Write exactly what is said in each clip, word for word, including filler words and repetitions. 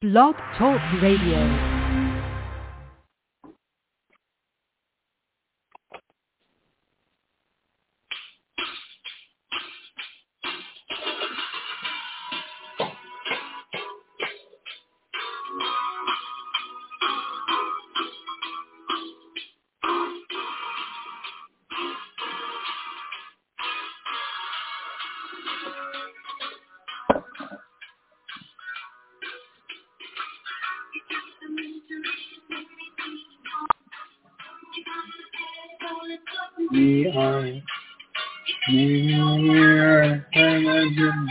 Blog Talk Radio. We are near heaven.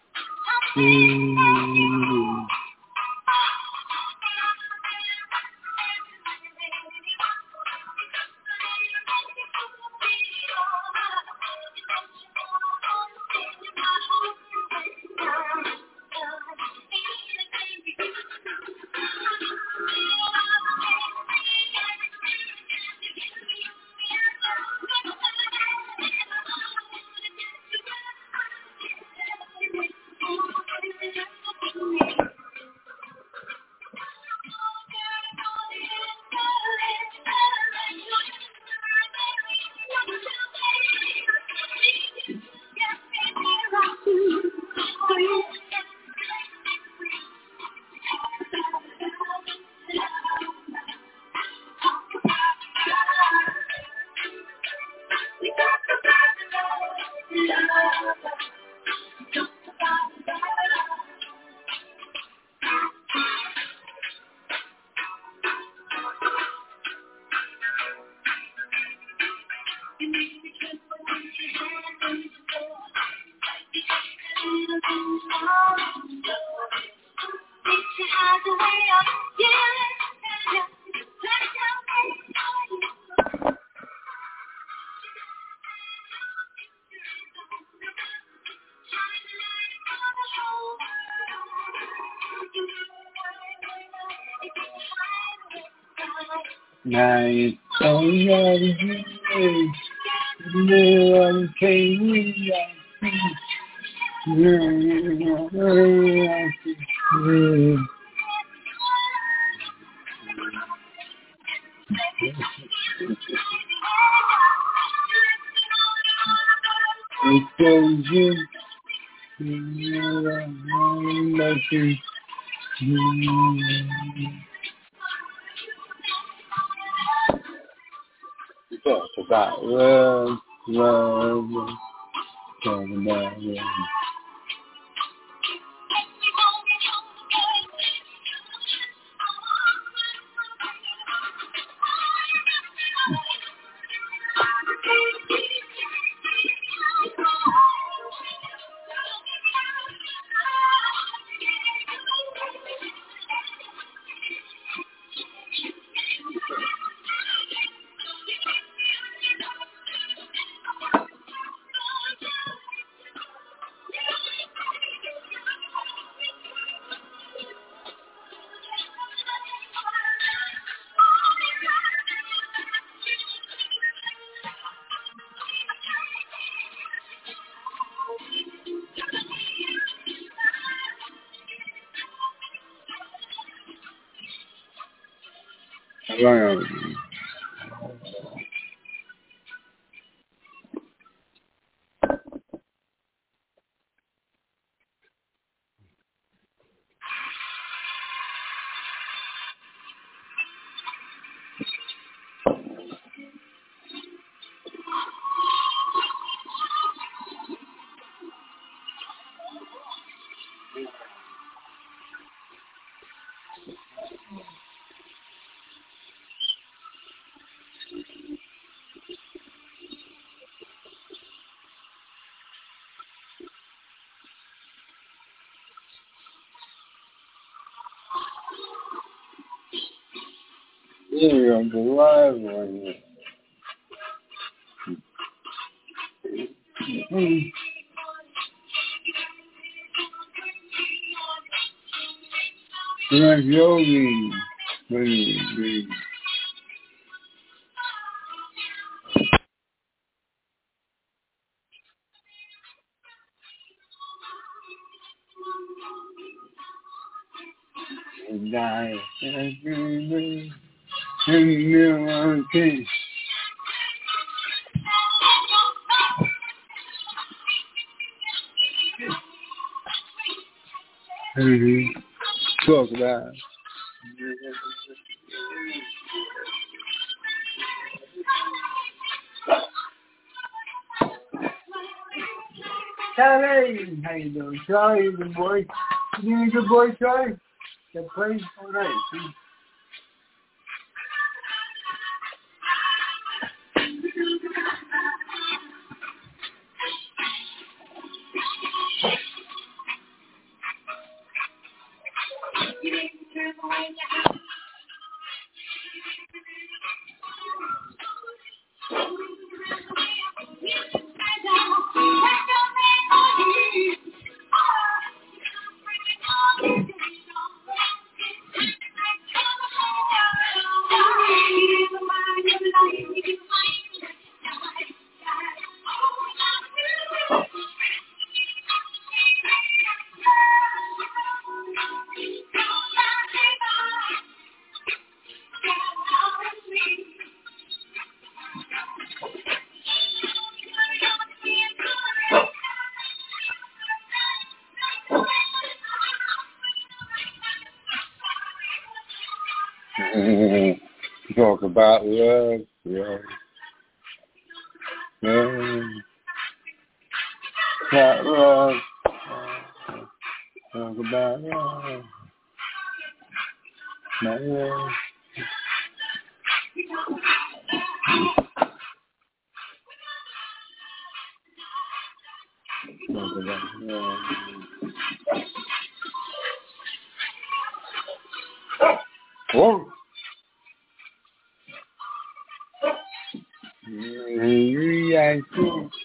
Now it's already here. No one can reach us. It's so good. Talk about love, love, talk about love. Right. Yeah, I'm alive right now. Mm-hmm. Like Yogi, baby. and die every day. And never came. Mm-hmm. Talk about Charlie, how you doing? Charlie, good boy. You doing a good boy, Charlie? That plays all right. Talk about love, yeah. Yeah. Talk love. Talk about love. My love. Talk about love. Whoa. Reaction.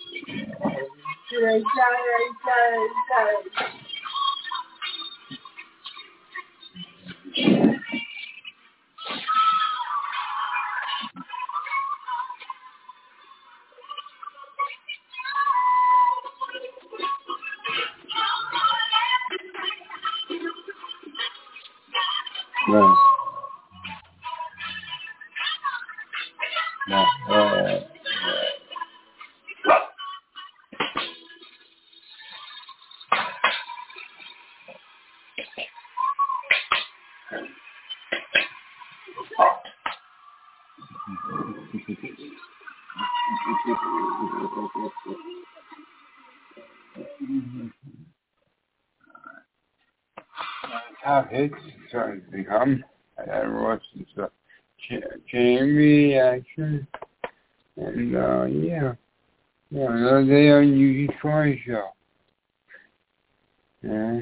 No. No. Uh, Top hits starting to become. I watched this uh, chain reaction, and uh, yeah, yeah, another day on U G Troy show. Yeah,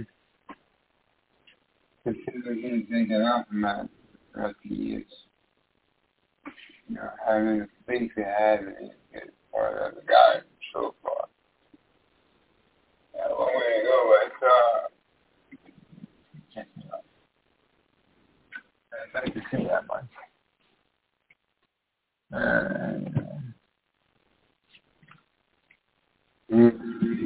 I think they're gonna take it out from that throughout the years. You know, having the faith they had in it as part of the guy so far. Yeah, one way to go, but uh, can't you know, I'd like to see that much. And, uh, mm-hmm.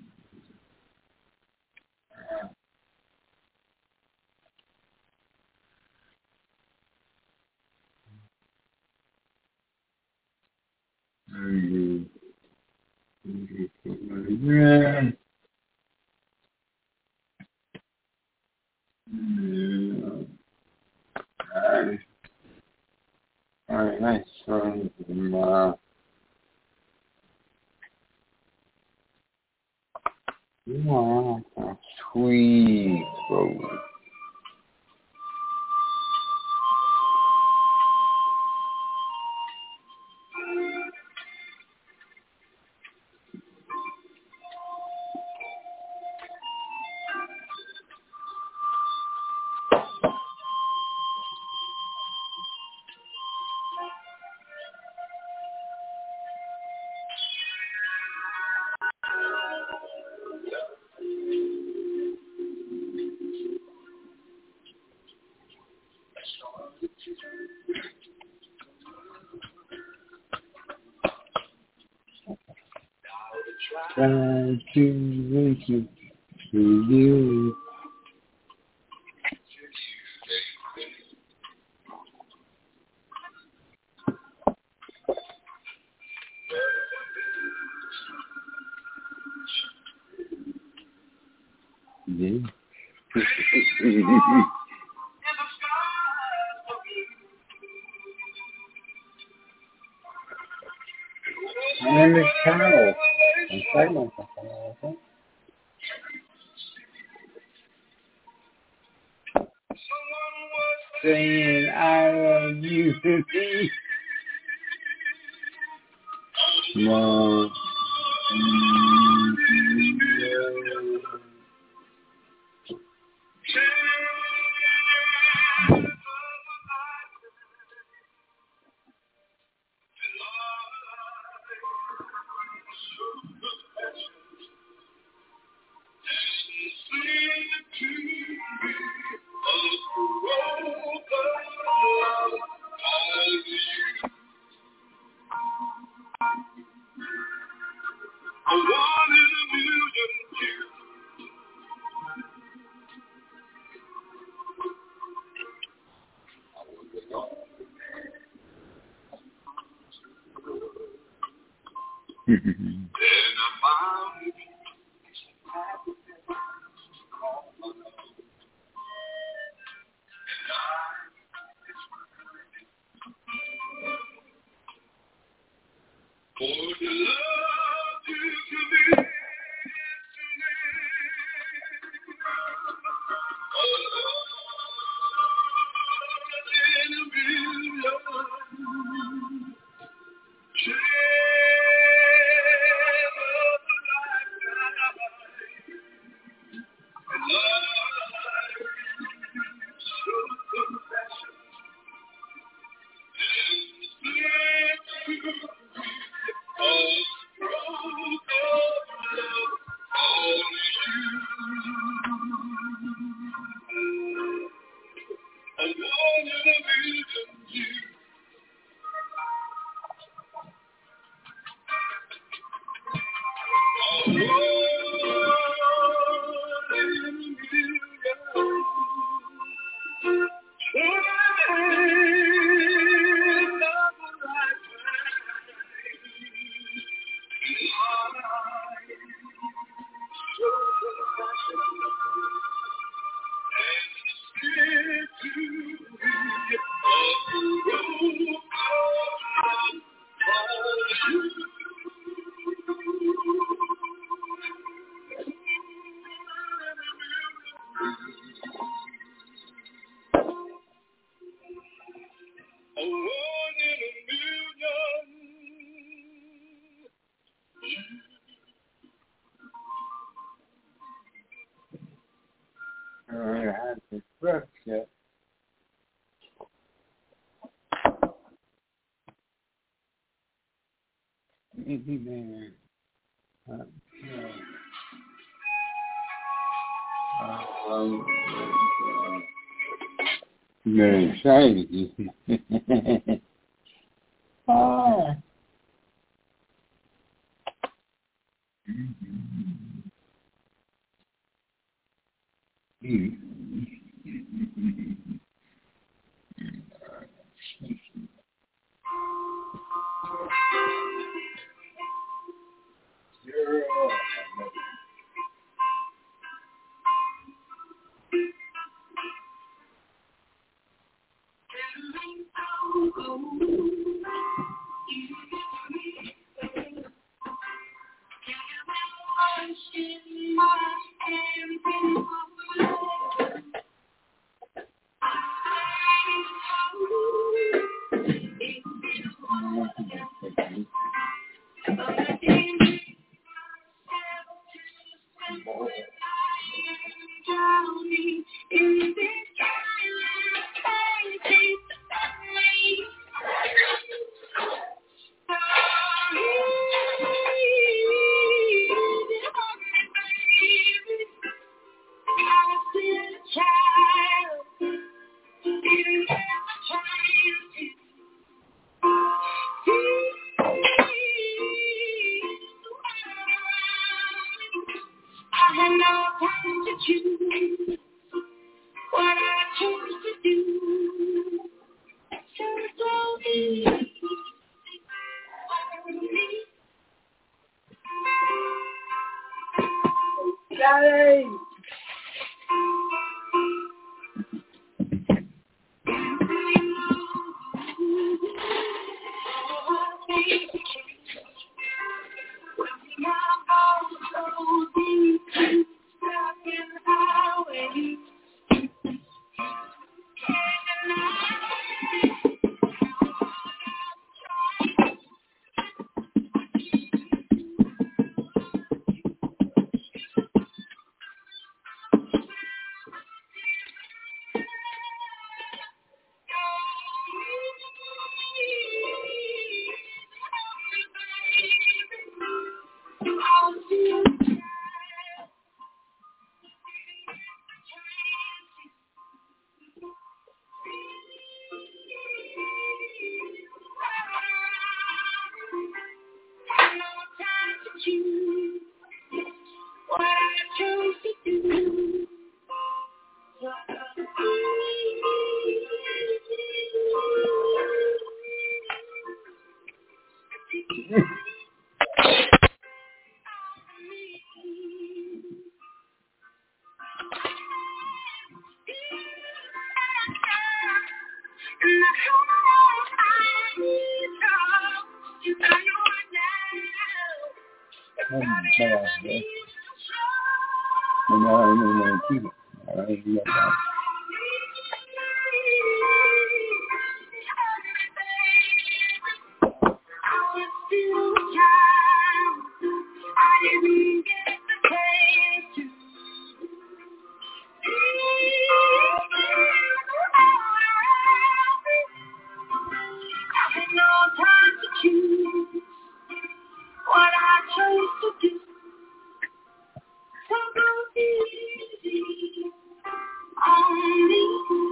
Mm-hmm. Yeah. Yeah. Alright. Alright, nice. Um, uh, yeah, sweet. Bro. Try to make it to you. My name is Carol. I'm silent. Saying I love you. No. Man, uh, uh, um, man, shiny. Ah. Oh, my God, bro. And I don't even want to keep it. I don't even know that. What I chose to do, so go easy on me.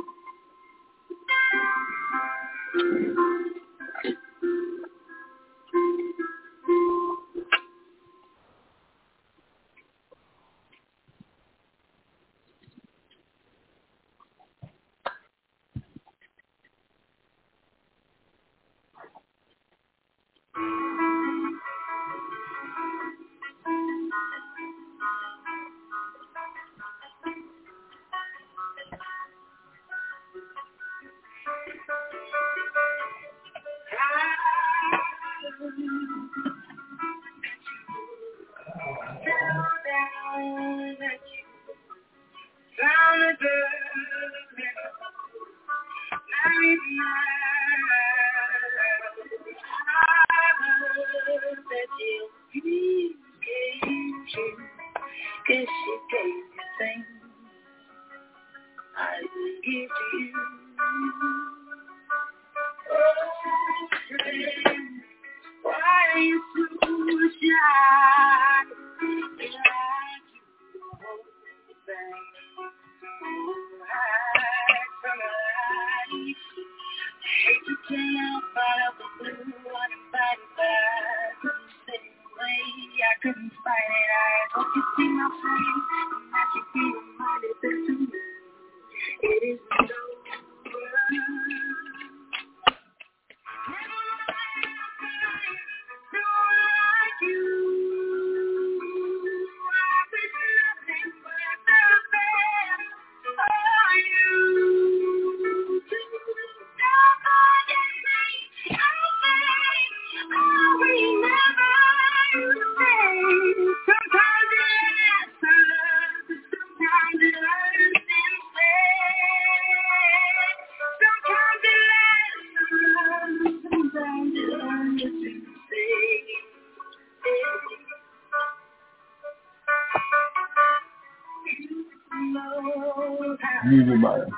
Music by him.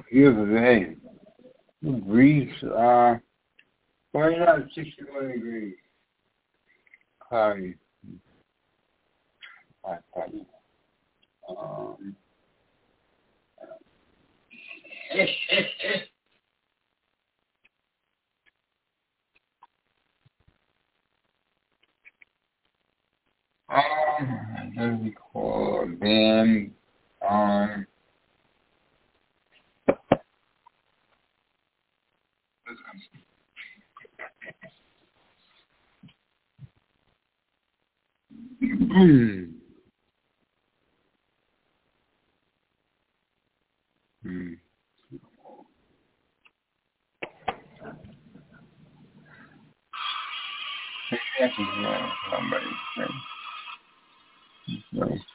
Beautiful day. Breeze, uh, right now it's sixty-one degrees. Cloudy. Hot, cloudy. Um, um, what do we call a band? Um, hmm. Hmm. That's wrong. Somebody. Right? So,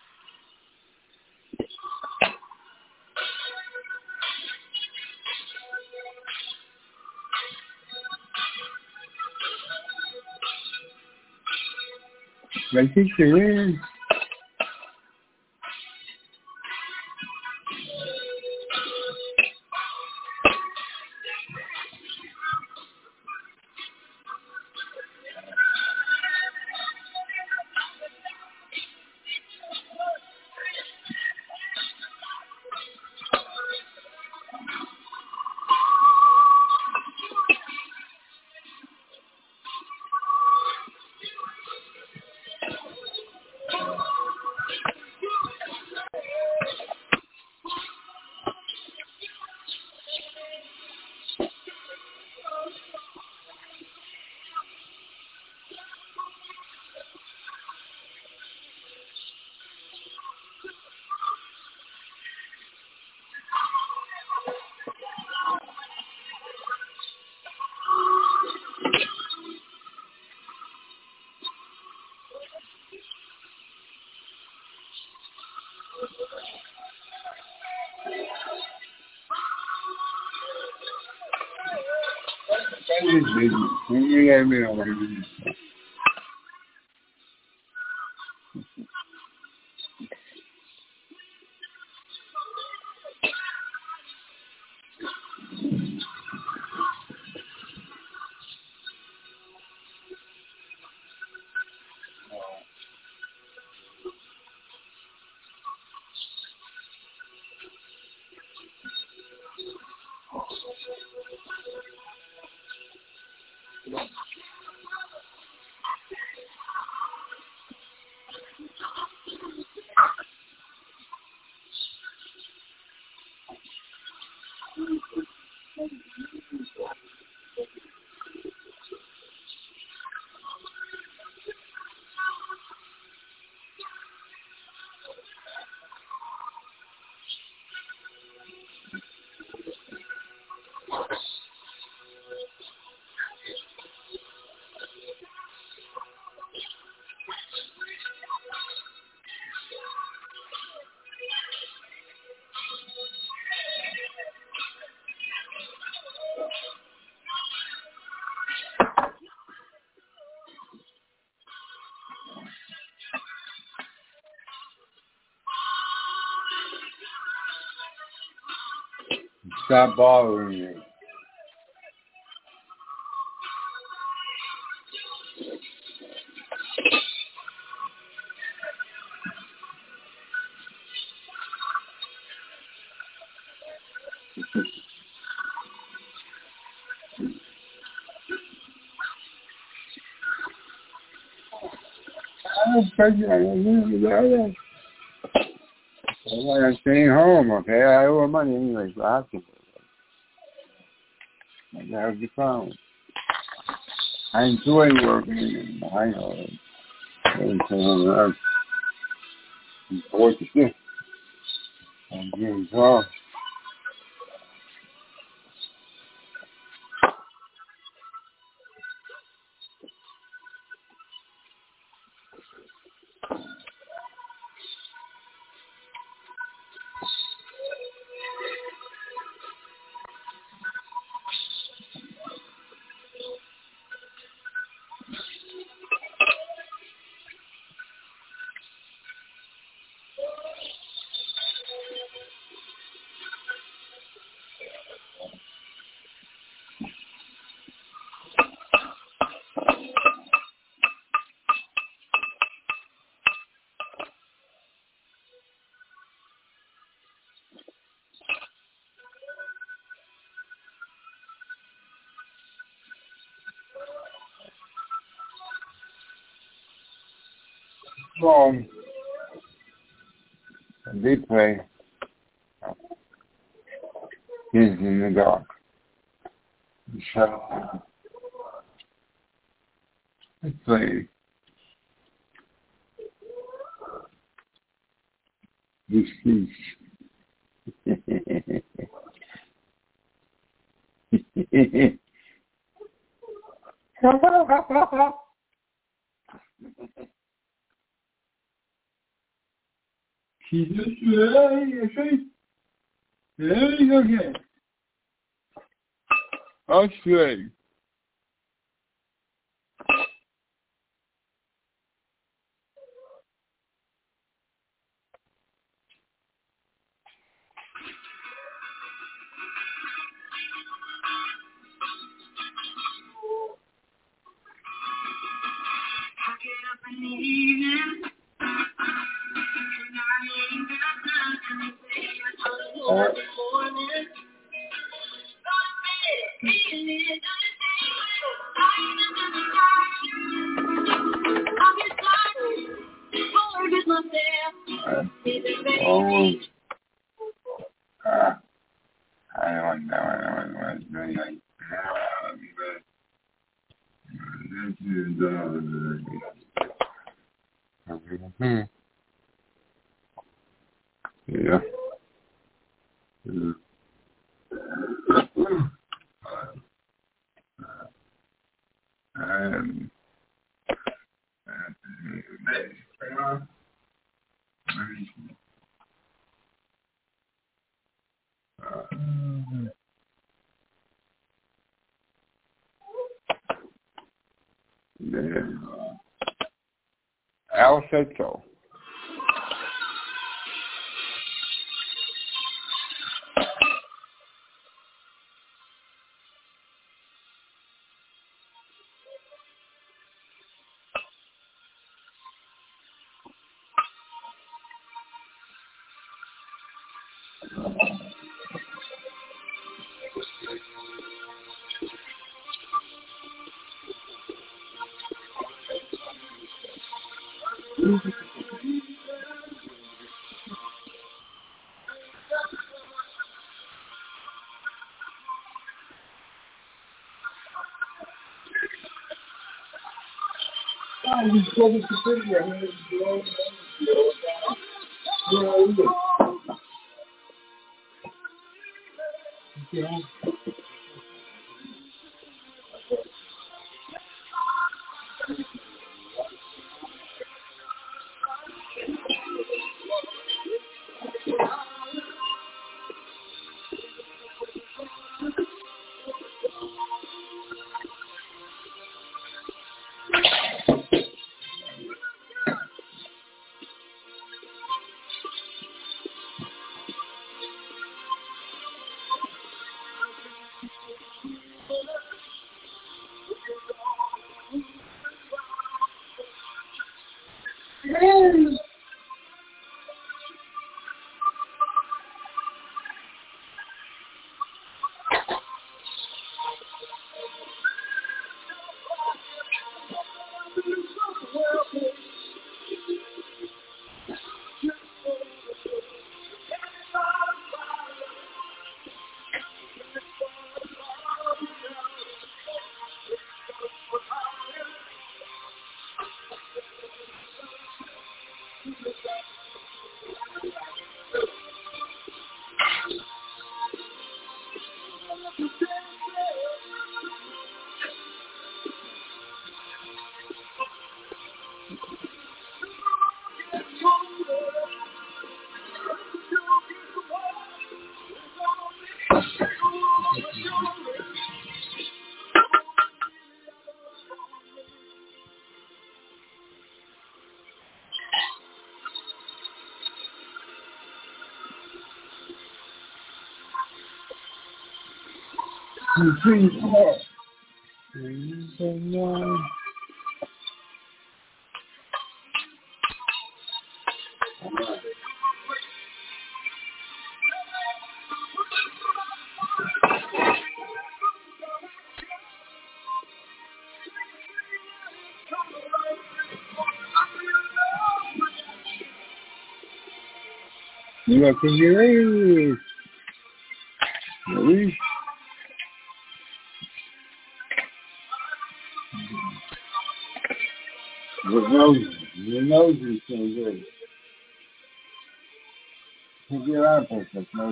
I think there is. It's busy. We got me on my business. Stop bothering me. I'm pregnant. I'm I'm staying home, okay? I owe her money anyway, so I have to. That was the problem. I enjoy working. I know it. I'm bored to death. I'm getting tough. from they play is in the dark. So they play this piece. She just say, there you go again. I'll say. Oh, uh, I don't know. I don't know. It's really like, mm-hmm. Yeah. Yeah. Um, yeah. Al said so. Yeah. Please, please, You are confused. Really? Your nose, your nose is so good. Take your eyebrows, that's nose.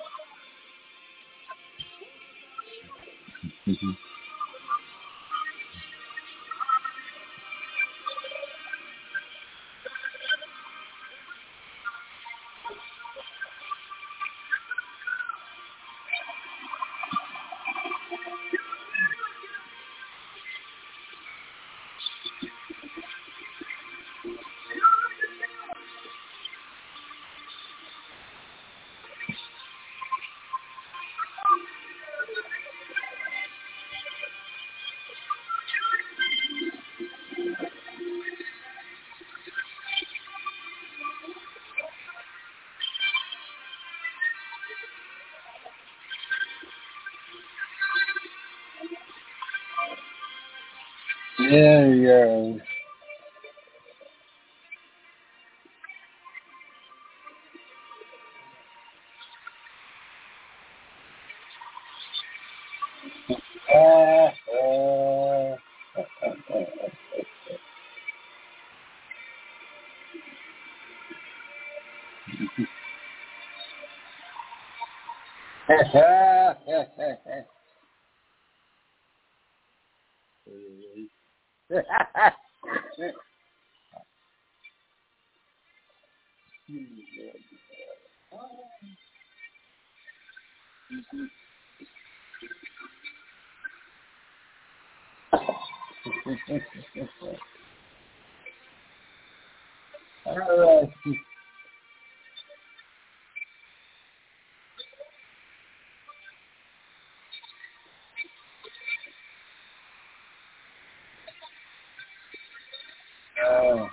Yeah, yeah. Uh, uh, All right. Oh.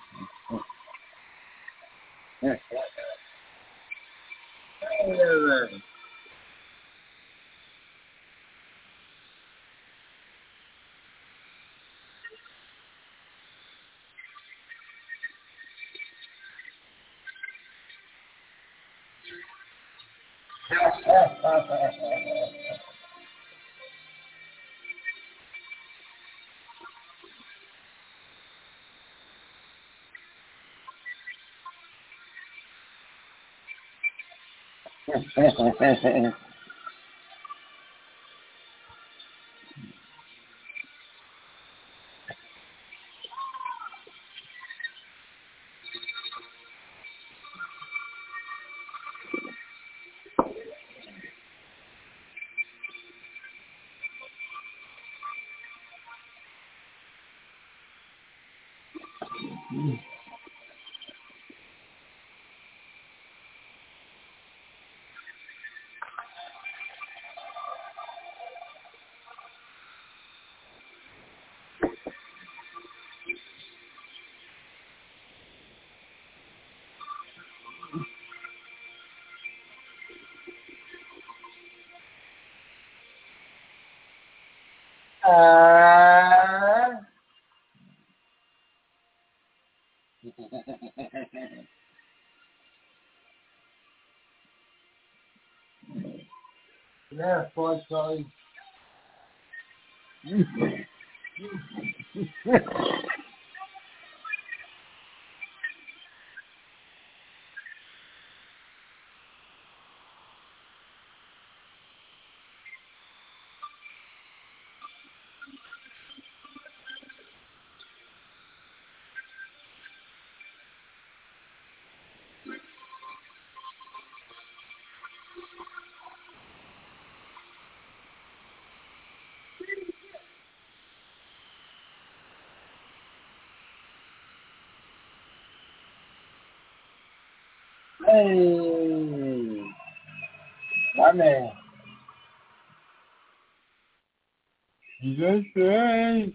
Uh, yeah, four sorry. Hey, my man. Jesus Christ.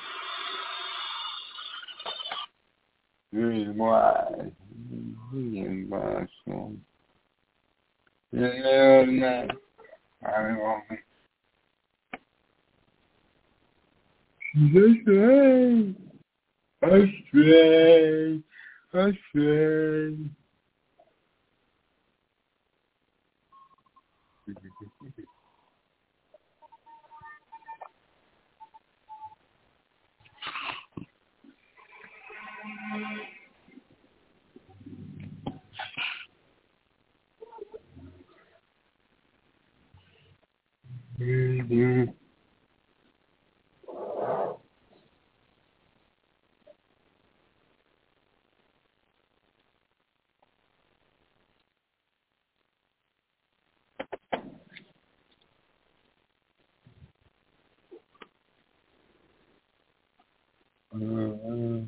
Good wise. Good wise. Yeah, man. I want me. Jesus Christ. Astray. Astray. Mm-hmm.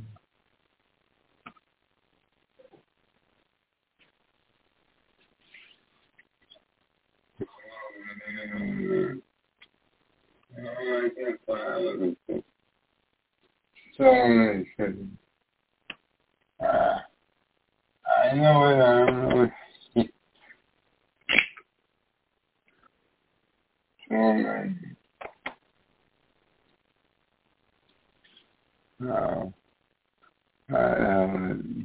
So, uh, I know it, I know it. So, uh, um,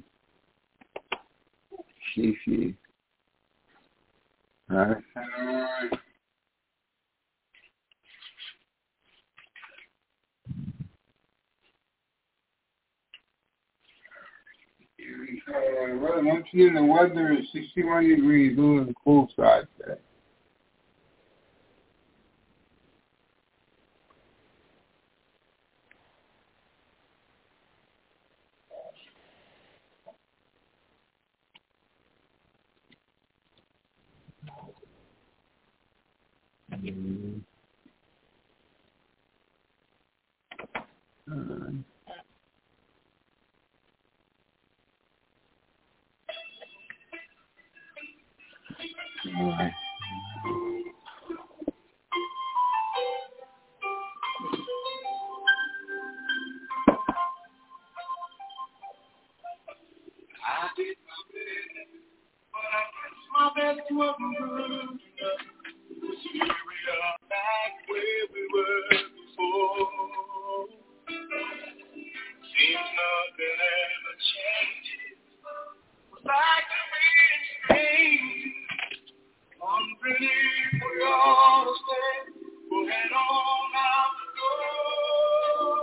Shishi. Uh, well, once again, the weather is sixty-one degrees, on the cool side today. Mm-hmm. Uh, Right. I did my best, but I guess my best wasn't good enough. Here we are back where we were before. Seems nothing ever changes. Like the wind changes. Wondering if we ought to stay or head on out the door.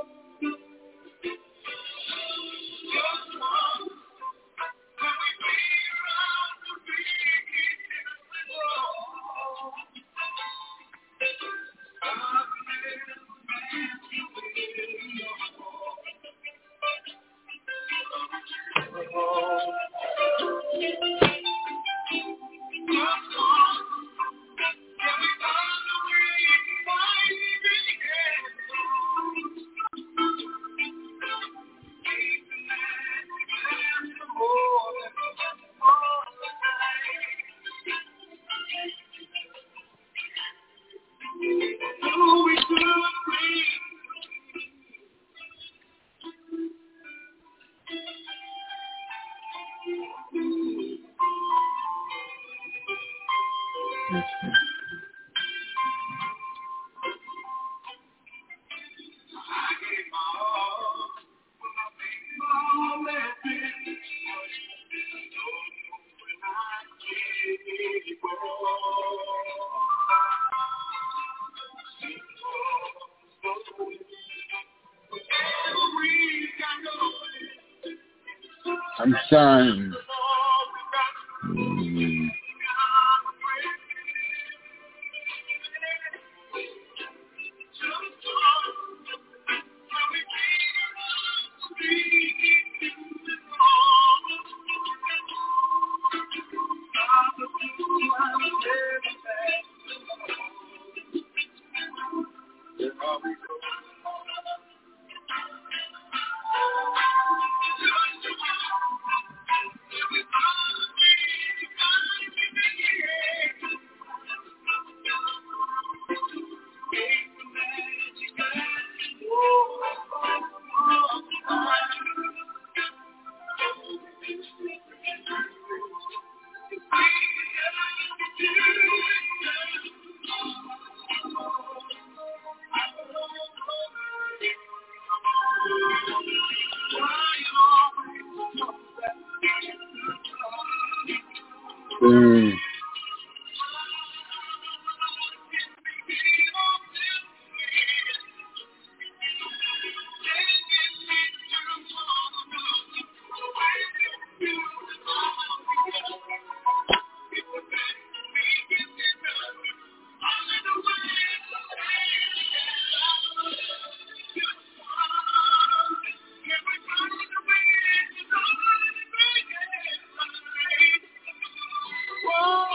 Just one. Can we be around to be I'm sorry. Mm-hmm. Mm. Whoa.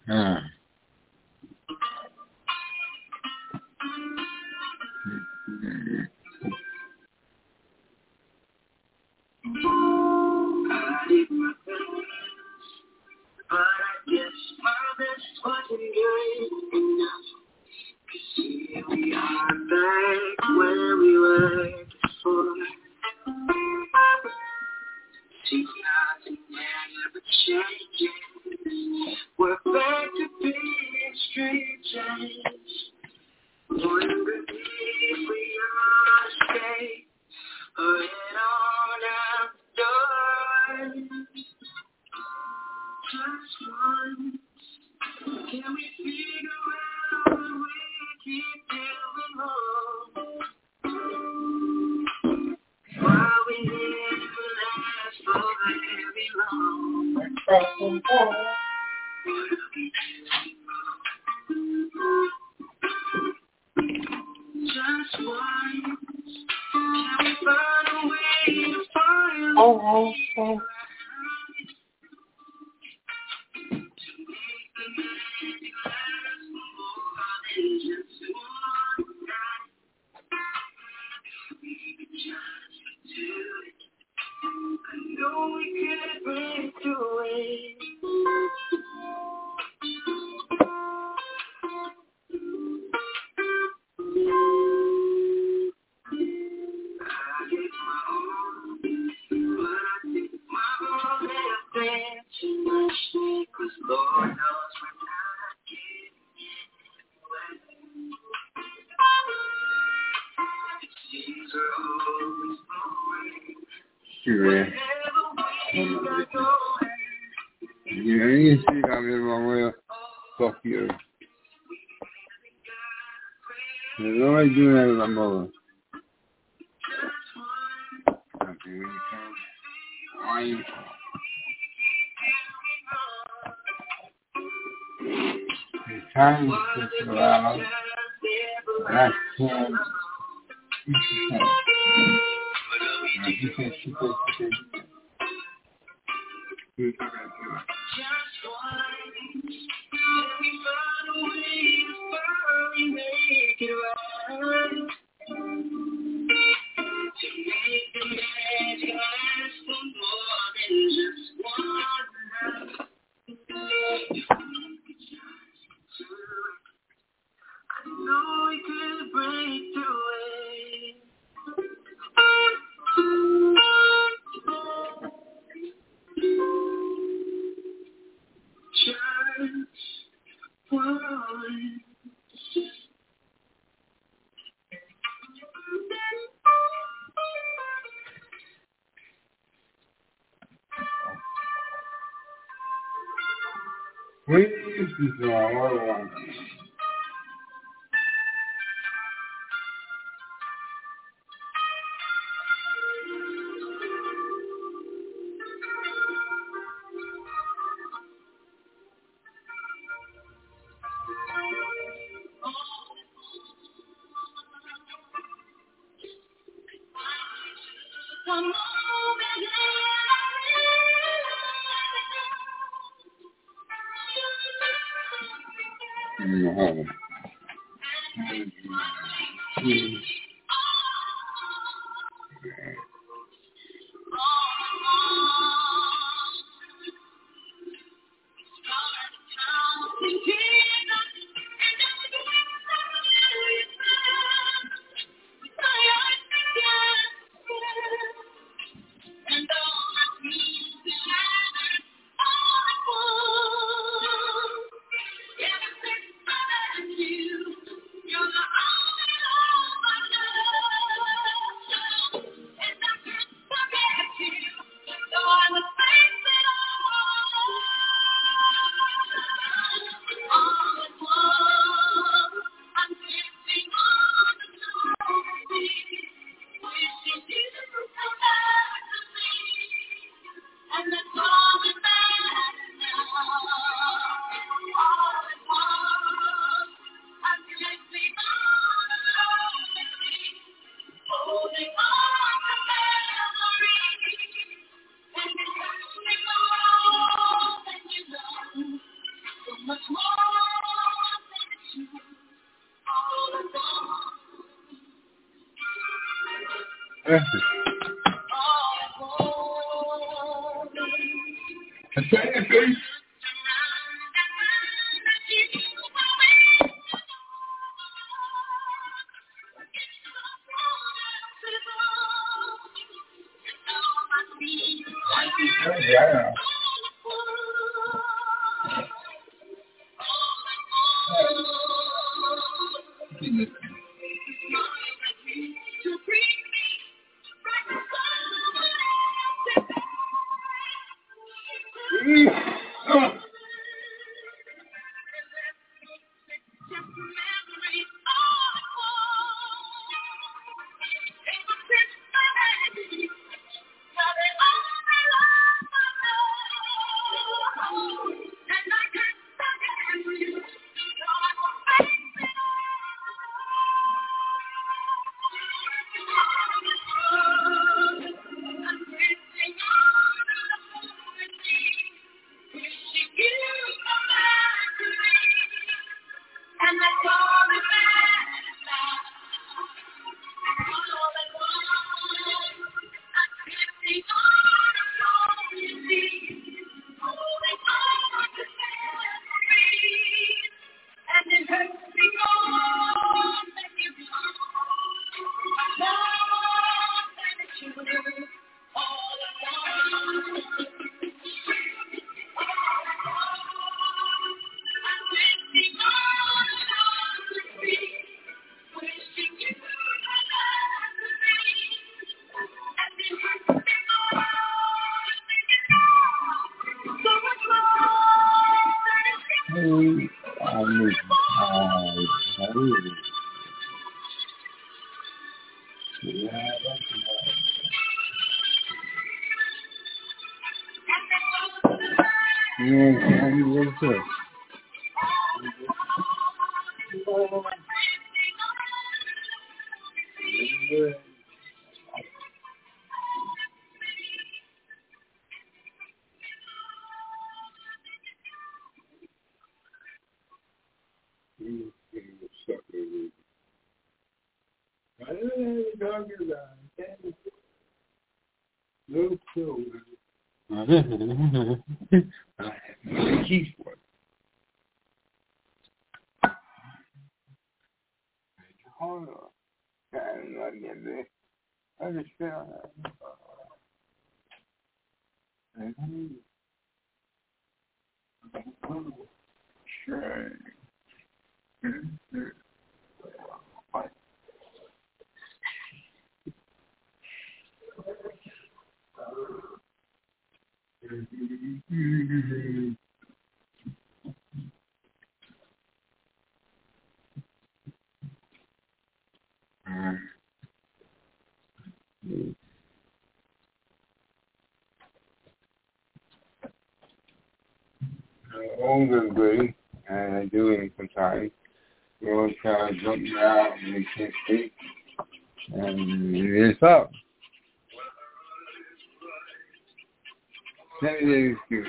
Hmm. I did my best, but I guess my best wasn't good enough. 'Cause here we are back where we were before. See, nothing ever changes. We're back to being strangers. Wondering if we ought to stay or head on out the door. Just once, can we figure out what we keep doing wrong? Why we never last for very long? What are we doing wrong? Just once, can we find a way to find Oh, oh, oh. Sure. You ain't see that in my way. Fuck you. There's nobody doing that with my mother. Why you? The time is just loud. I can't. I just said she said she said. Just once, we found a way to finally make it right. To make the magic last for more than just one night. I know we could break through it. Just one. Please is all. No. Mm. Much more. Yeah. Hold on. I get this. I just feel that. Sure. Old and good, and I do it sometimes. You always kind of jump out and you can't speak, and it's up. Ten days to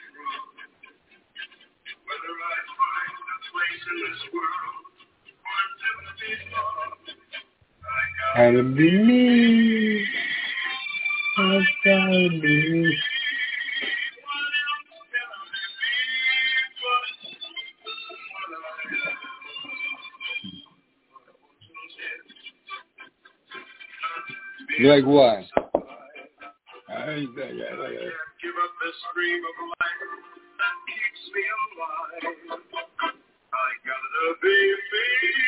had to be me. Had to be me. Like what? I ain't that guy like that. Give up this dream of life that keeps me alive. I gotta be me.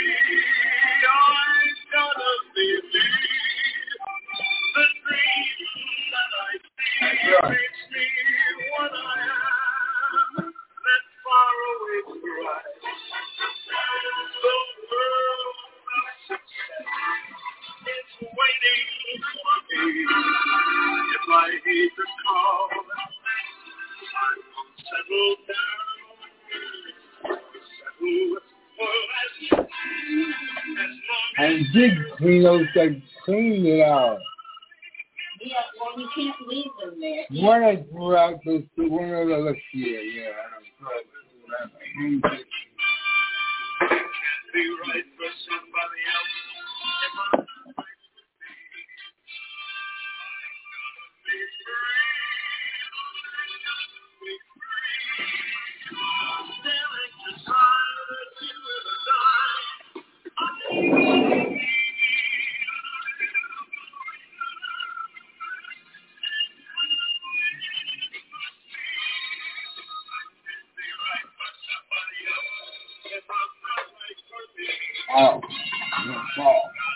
I gotta be me. The dream that I see makes me what I am. That far away bright. The world of success is waiting for me. If I heed the call, I will settle down. Settle for as, as long as and dig clean those like clean it out. Yeah, well you can't leave them there. When I threw out those two, one of the looks here, yeah, I don't know. Can't be right for somebody else. Oh, oh.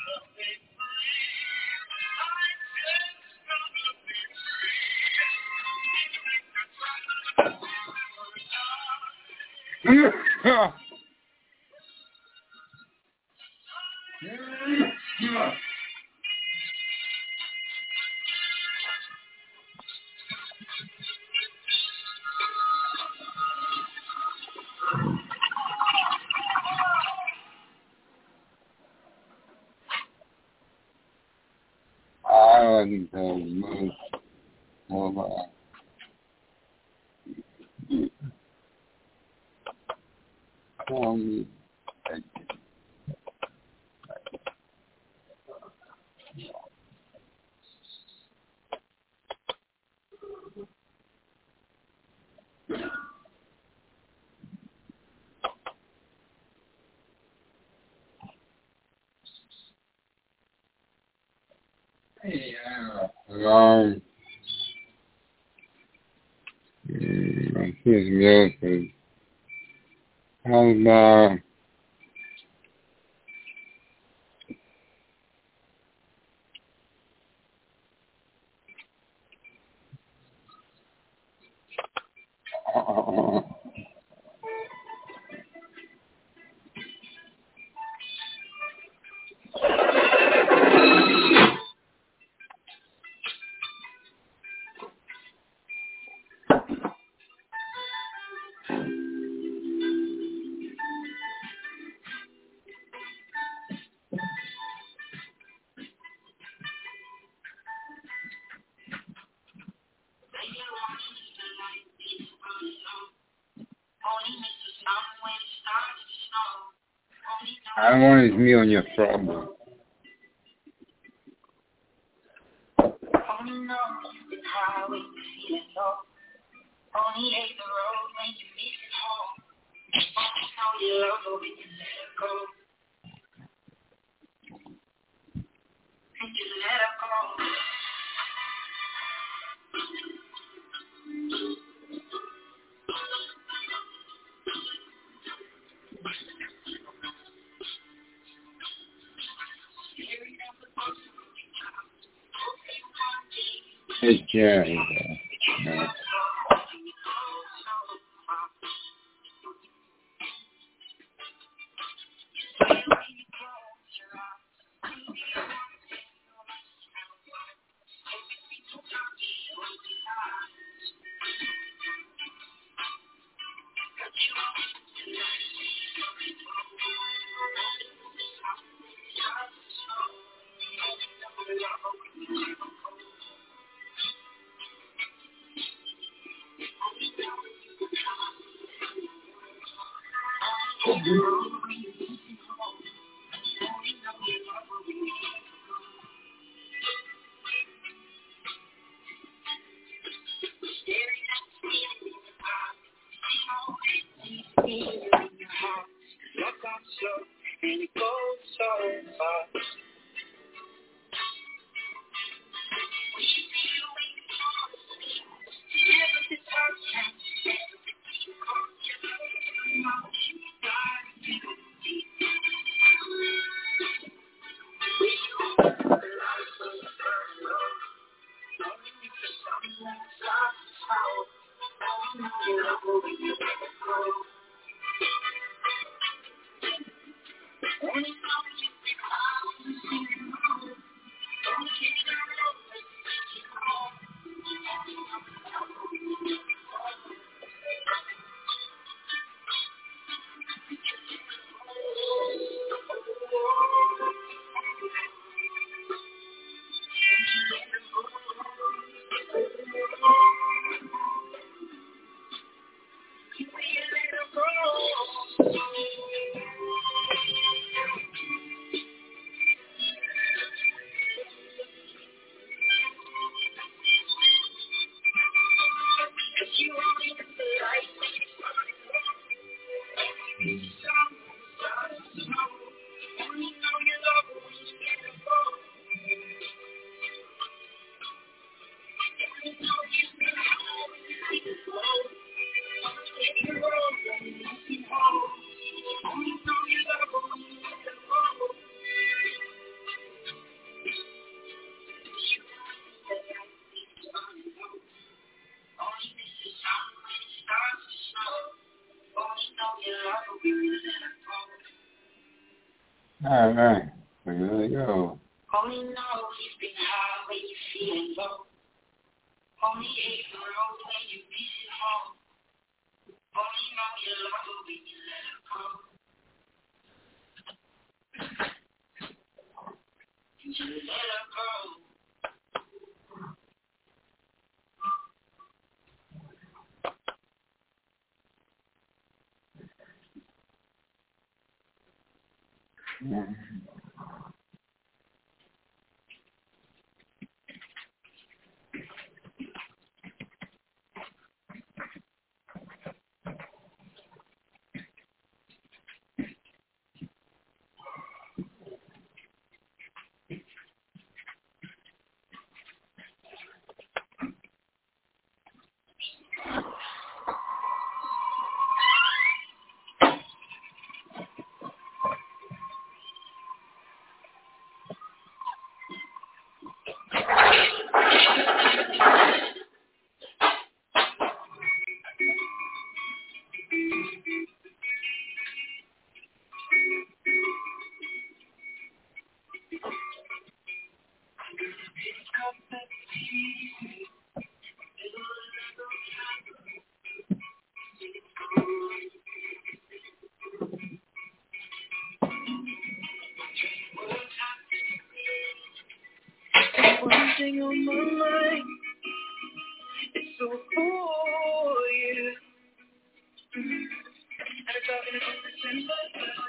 Yeah. I wasn't so moved over. Call me. Yeah. Um, mm, his music. How about uh, I don't want his me on your trouble. Only hate the road when you miss it home. Only know you love her when you let her go. And you let her go. It's Jerry. No. And it goes so far. All right. There you go. Only know he's been high when you feeling low. Only hate the road when you miss it home. Only know you love her when you let her go. And you let her go. Mm-hmm. One thing on my mind, it's so for you. Mm. And I'm talking about December,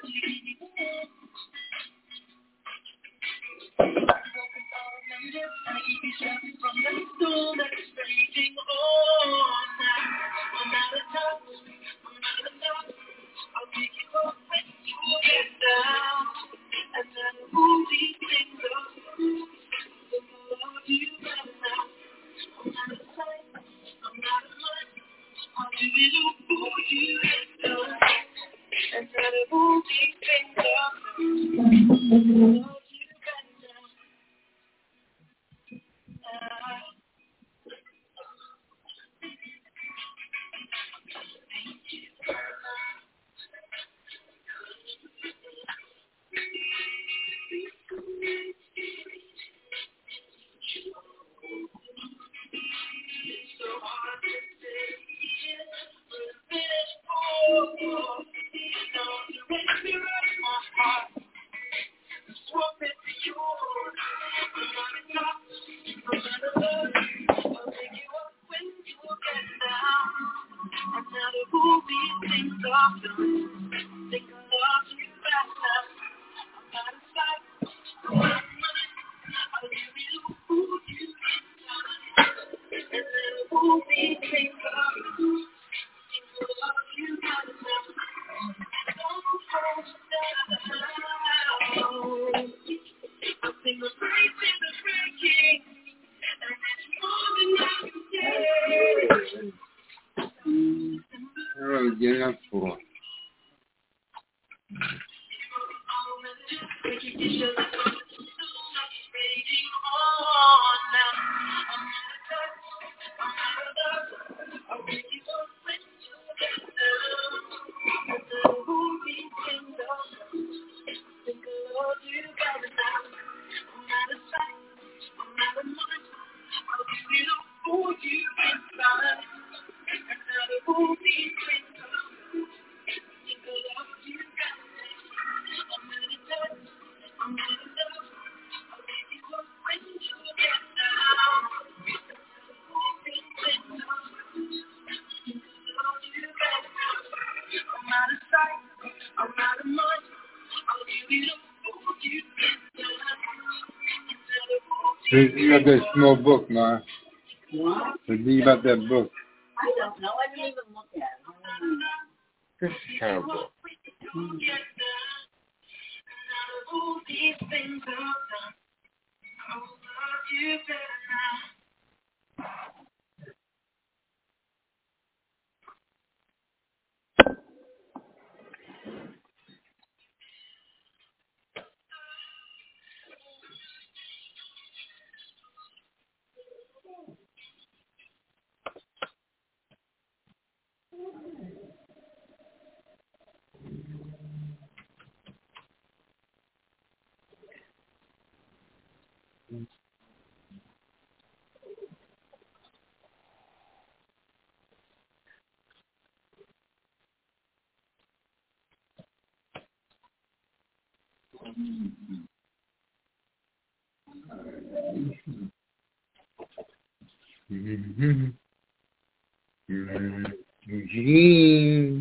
I keep you shouting from the storm that's raging all night. I'm out of touch, I'm out of touch. I'll pick you up when you get down. And then all these things are true. Love you better now. I'm out of sight, I'm out of mind. I'll give it all for you get down. And then all these things are true. Love you better now. You got that small book, Ma. What? What do you about that book? I don't know. I didn't even look at it. This is kind of book. Mm. Mm-hmm. Mm-hmm.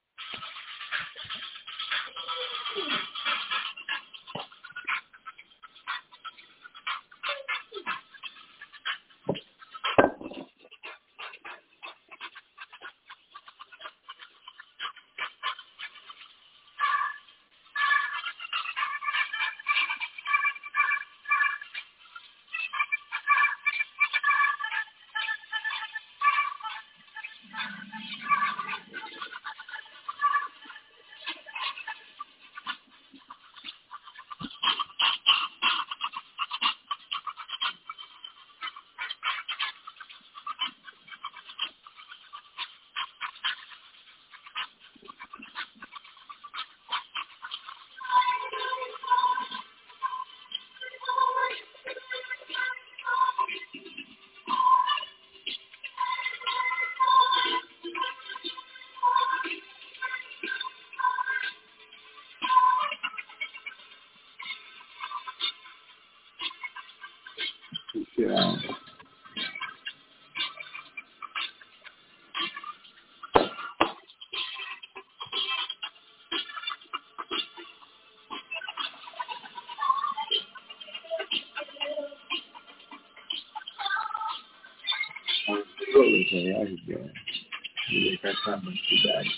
Yeah. Okay, I was doing. You make that comment too bad.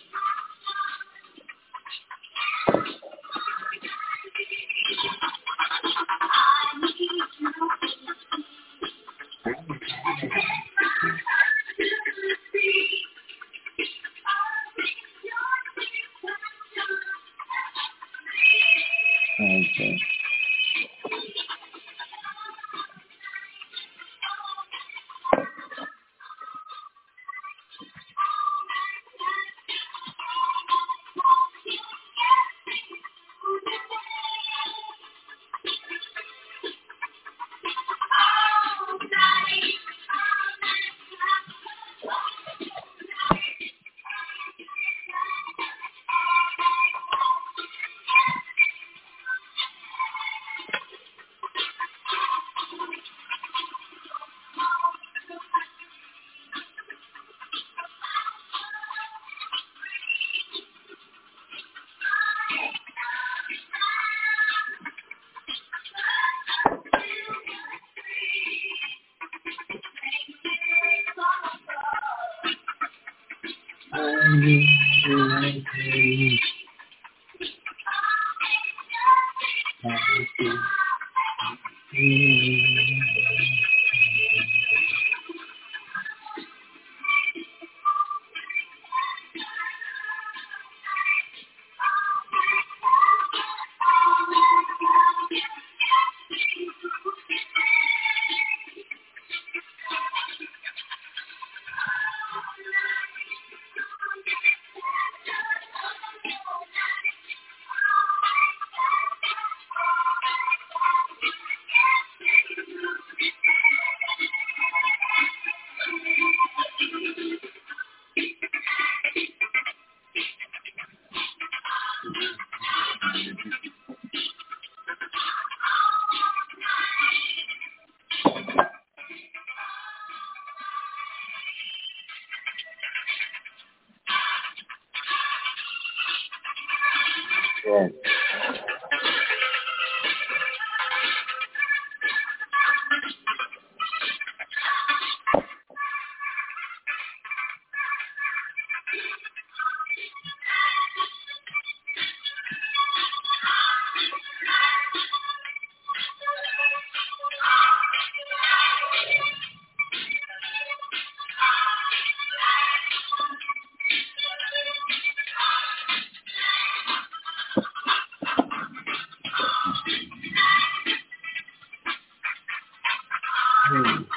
Okay. Right. Hmm.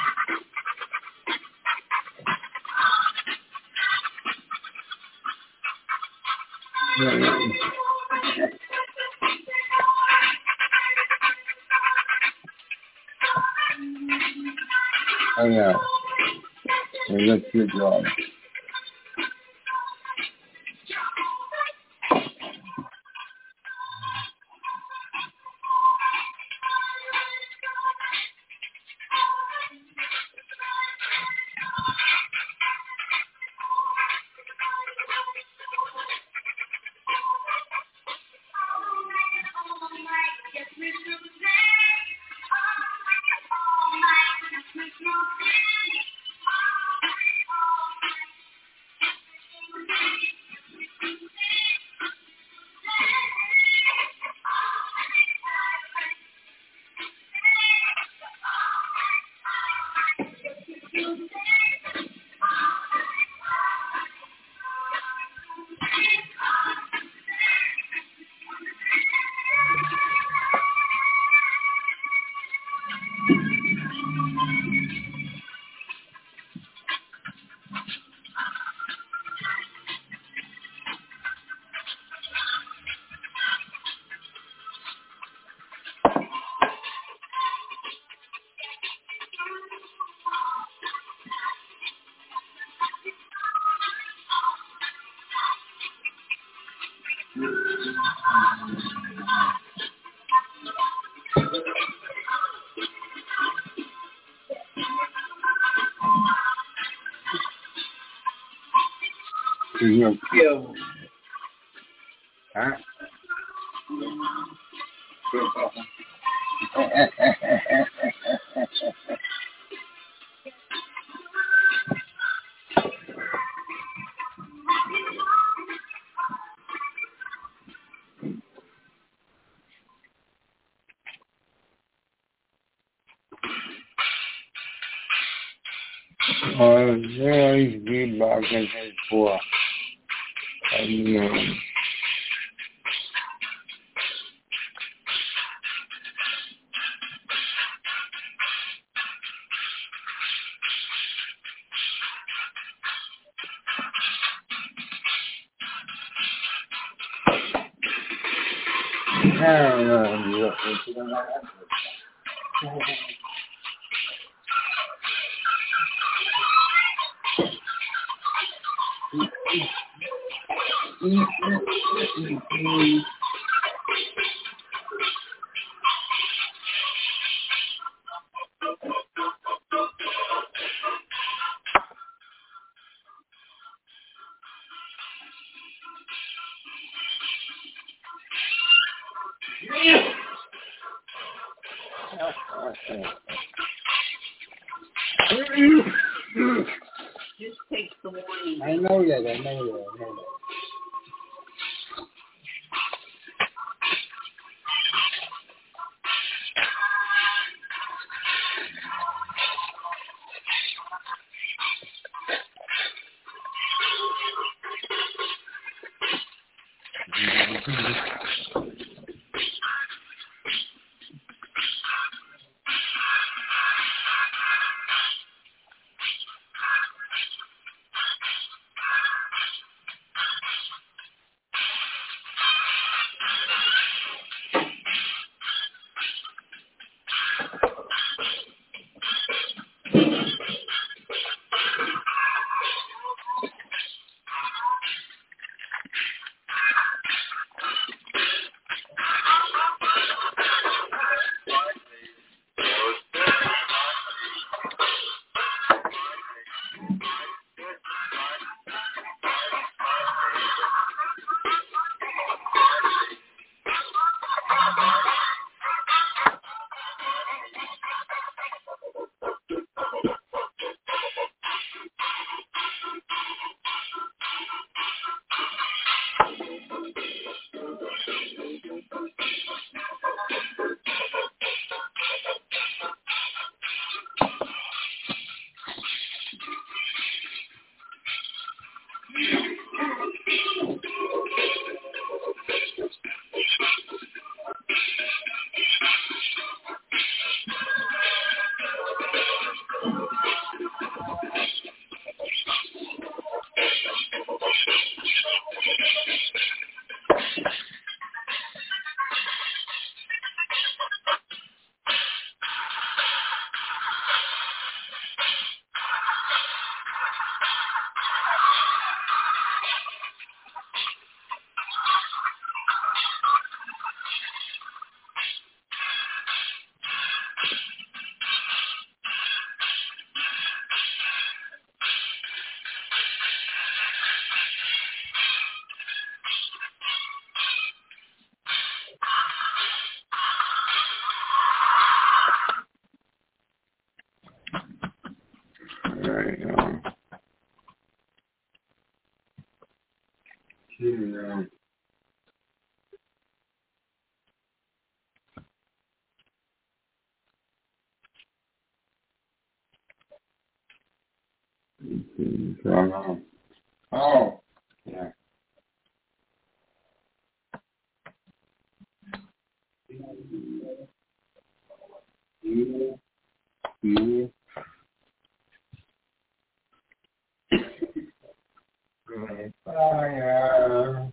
Yeah. Oh yeah. Well, let's get going. You know, huh? Uh, yeah, he's beatboxing for, uh, you know. I don't know what you're going to Just take the warning. I know that, I know that, I know that. Right, um, you know, um, oh, yeah. You, you, fire.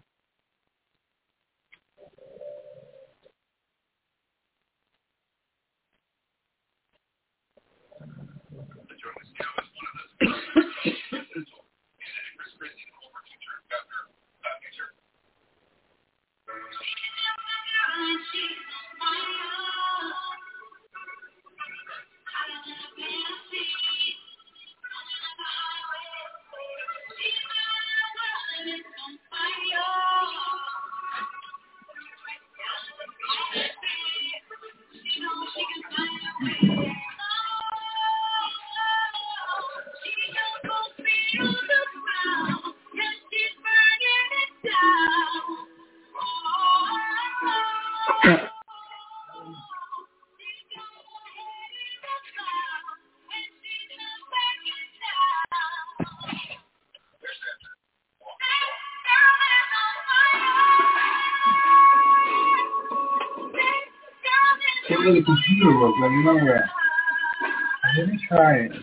Get rid of the computer work, let me know that. Let me try it.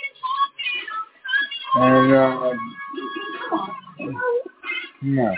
And, uh, no.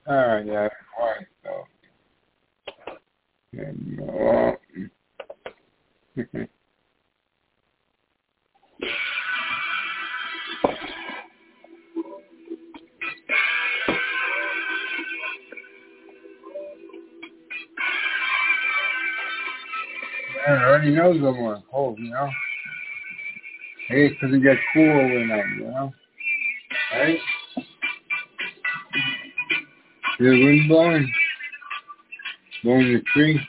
Alright, yeah, alright, so. Yeah, no. I already know someone cold, you know? Hey, it's because it gets cool overnight, you know? Right? The wind blowing. Blowing the tree.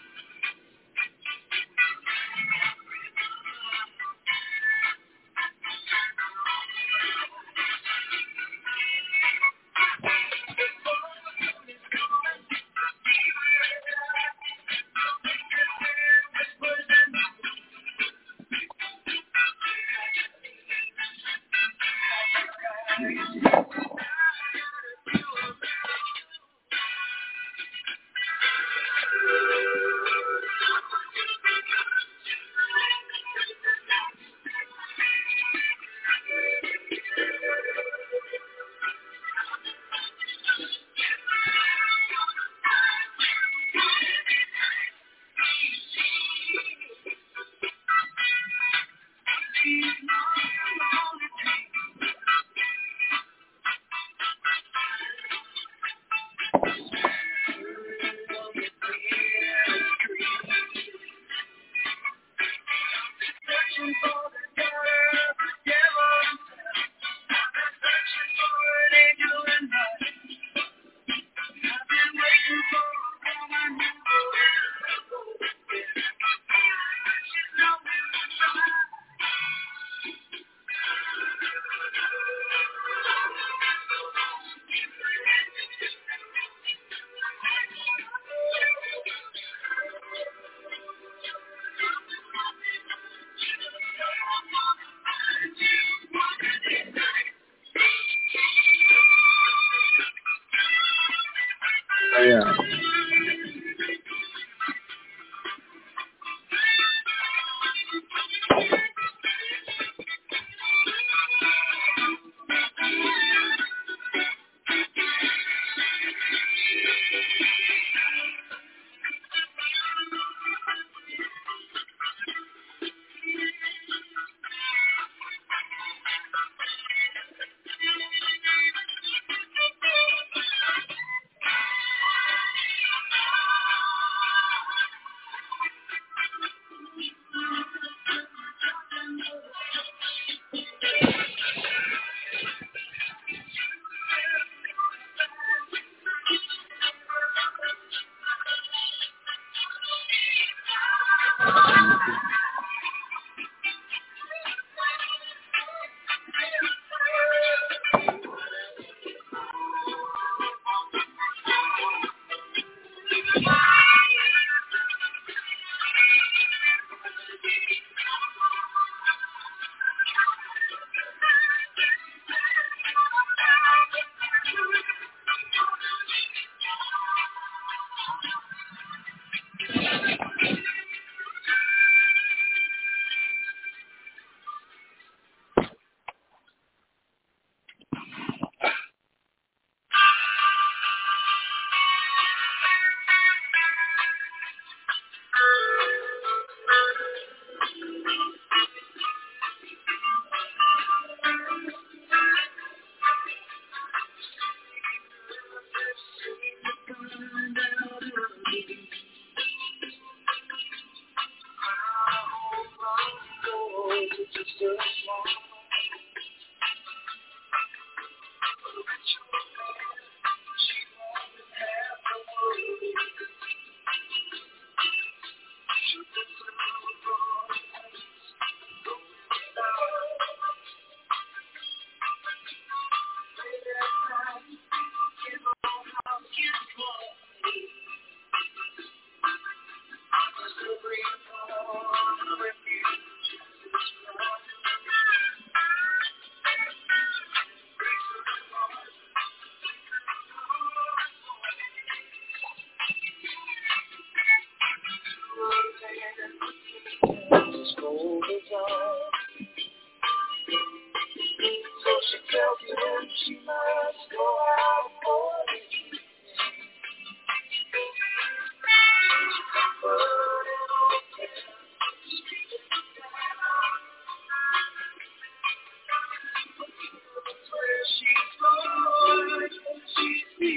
Yeah.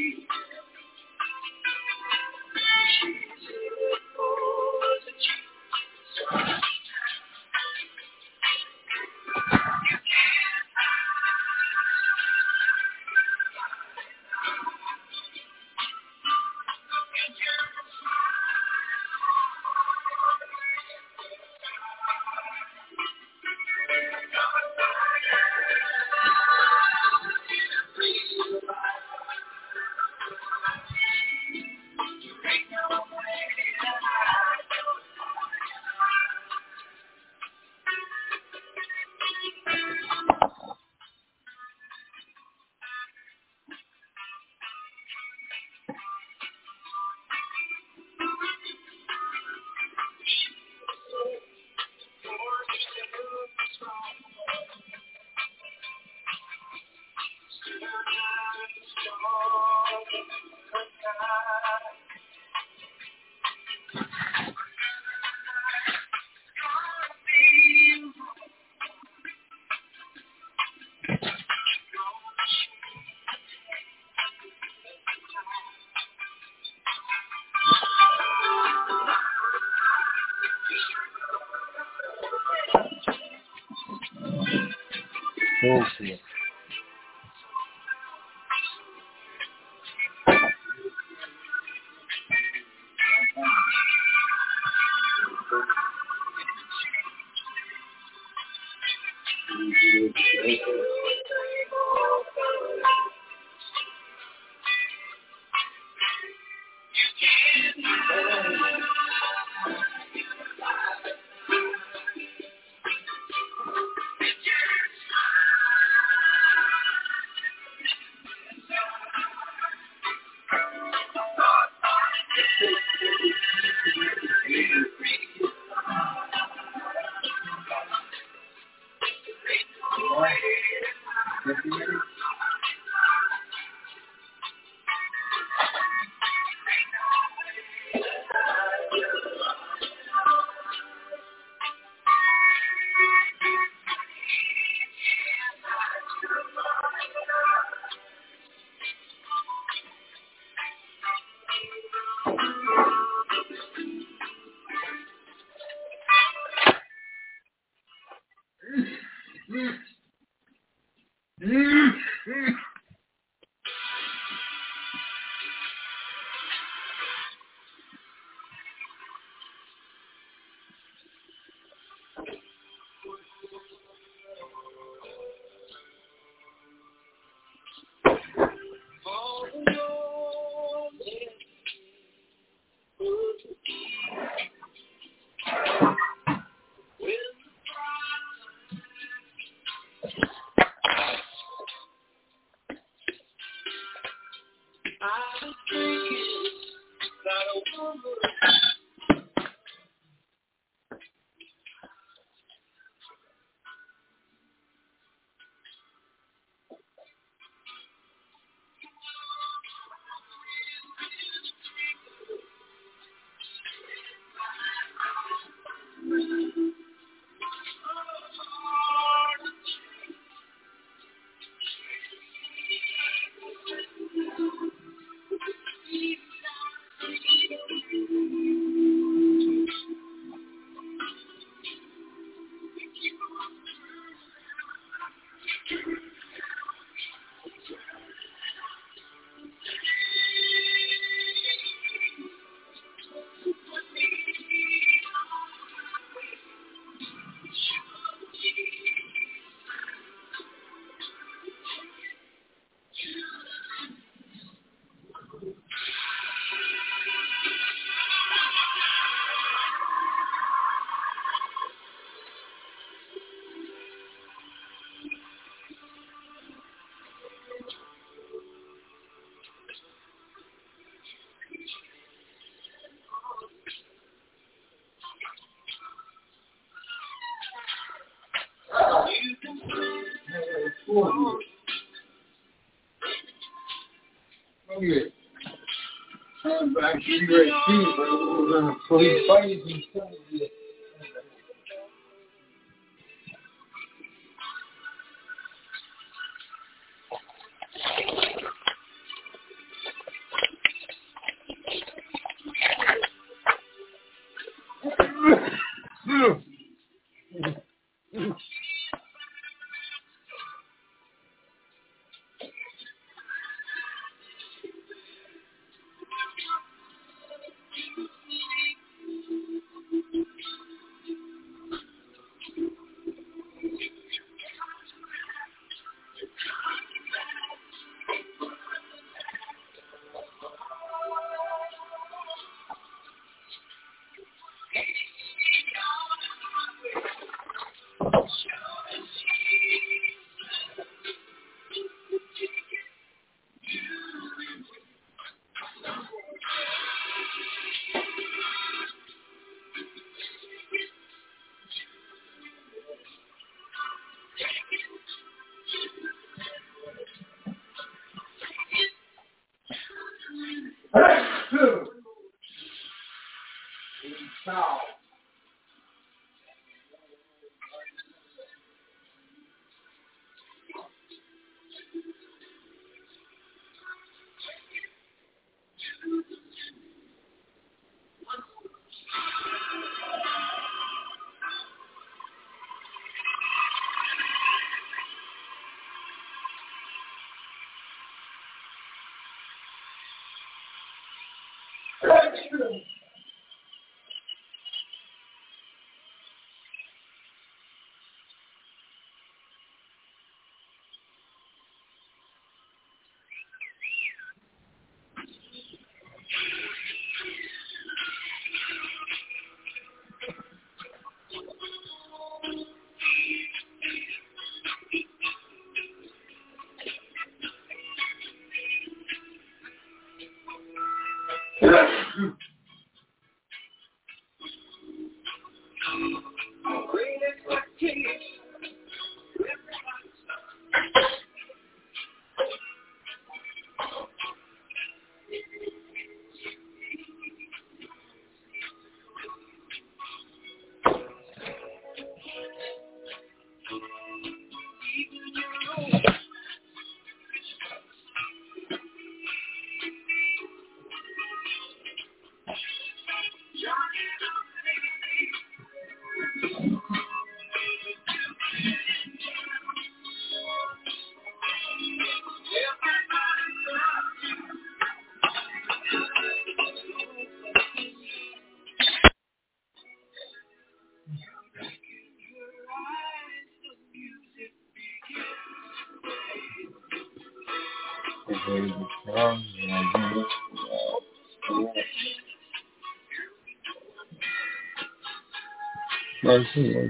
Bullshit. Okay. I'm back to you right here, but we're going to play fighting and stuff. Let's see.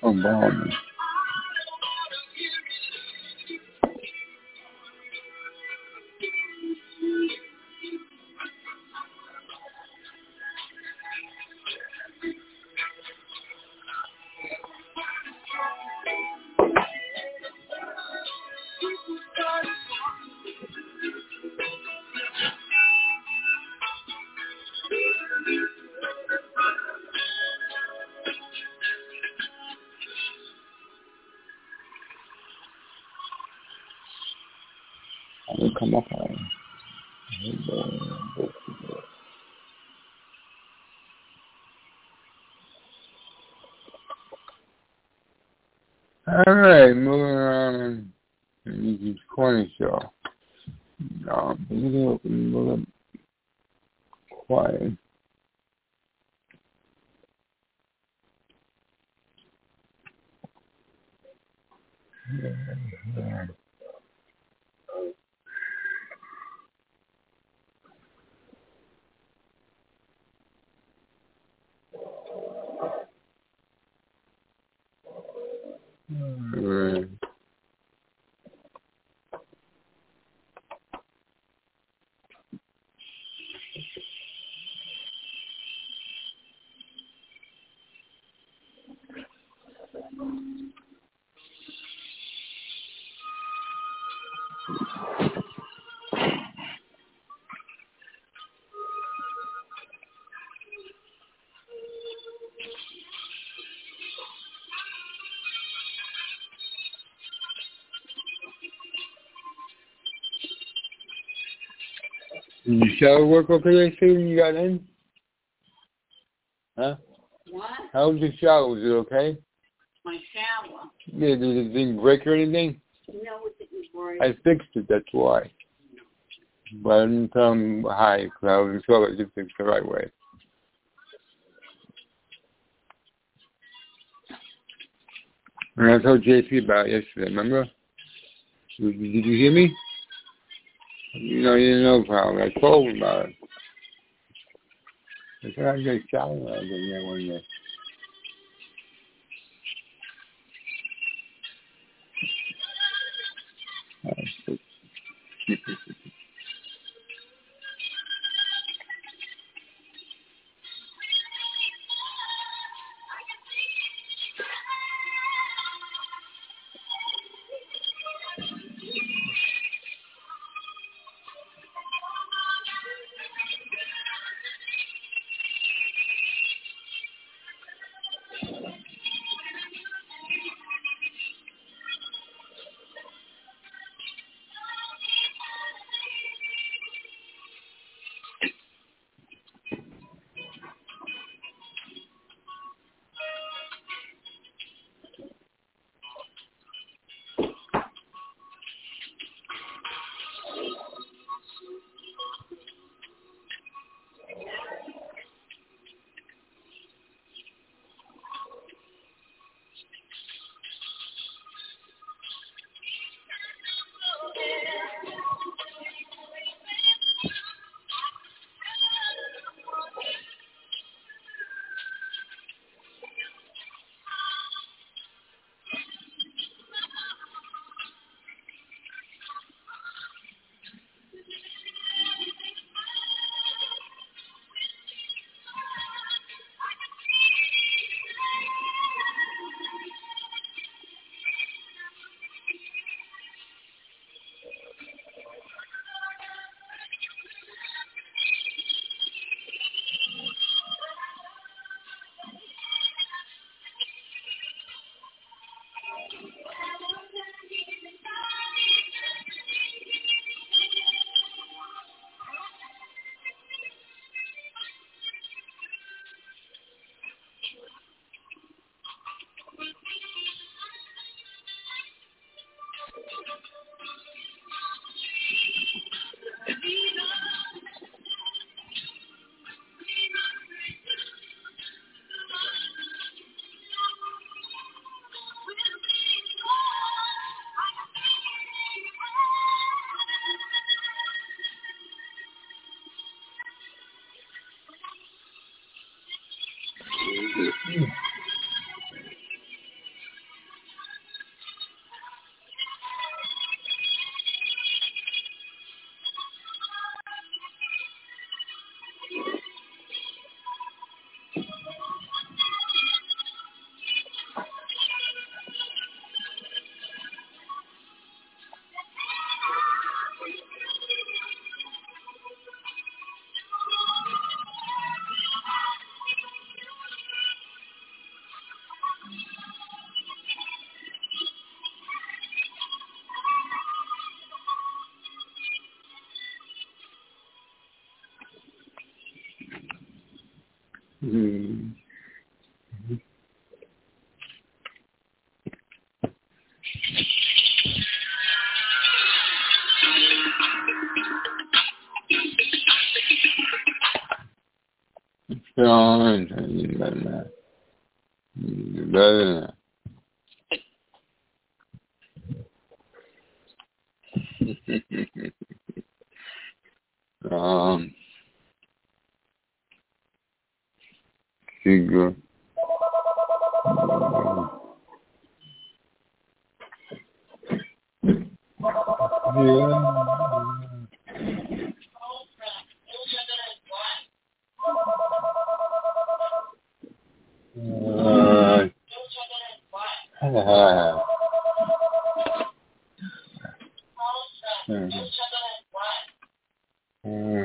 Obama. Come up on. All right, moving on. This is Corner Show. Um, a little, a little quiet. Yeah. Right. Did your shower work okay yesterday when you got in? Huh? What? How was your shower? Was it okay? My shower. Yeah, did it didn't break or anything? No, it didn't break. I fixed it, that's why. But I didn't tell him hi, because I wasn't sure that you fixed it the right way. And I told J P about it yesterday, remember? Did you hear me? You know, you didn't know probably. I told him about it. I said I get a shower when I get in there one day. Mm. John, you better not. You better not. um, Sugar. Yeah. Uh, uh, uh,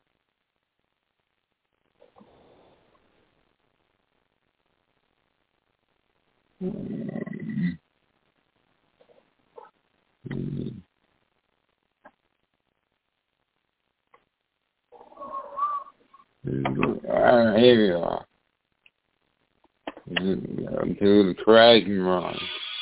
uh, here you are. Until the track and run.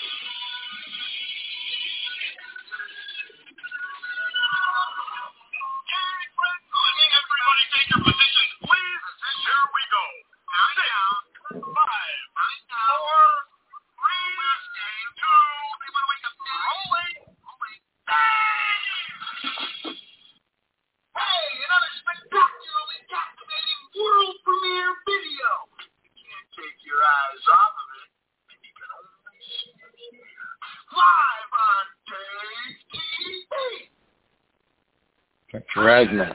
Ragnar.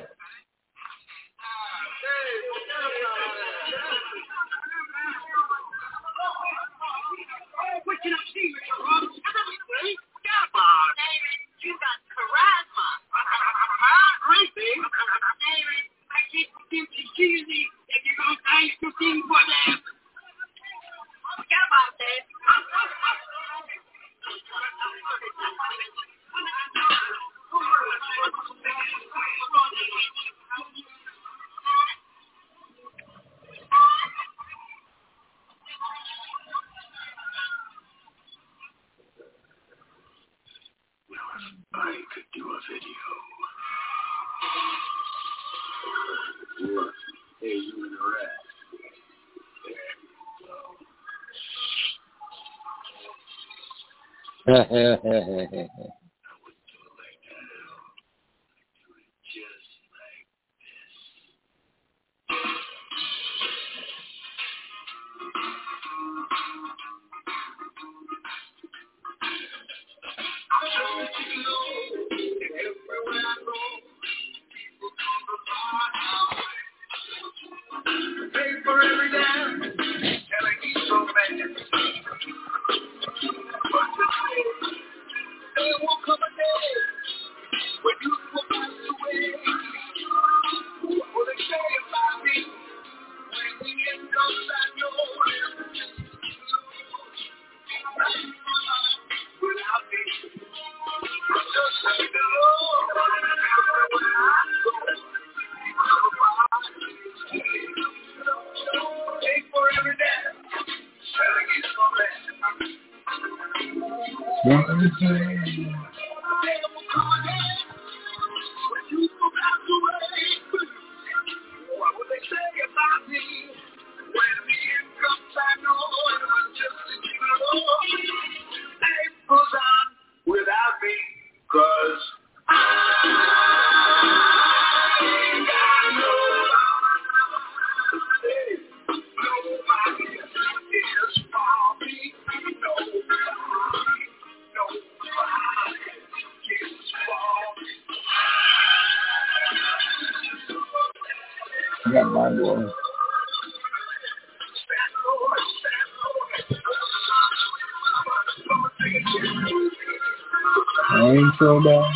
Ain't so bad.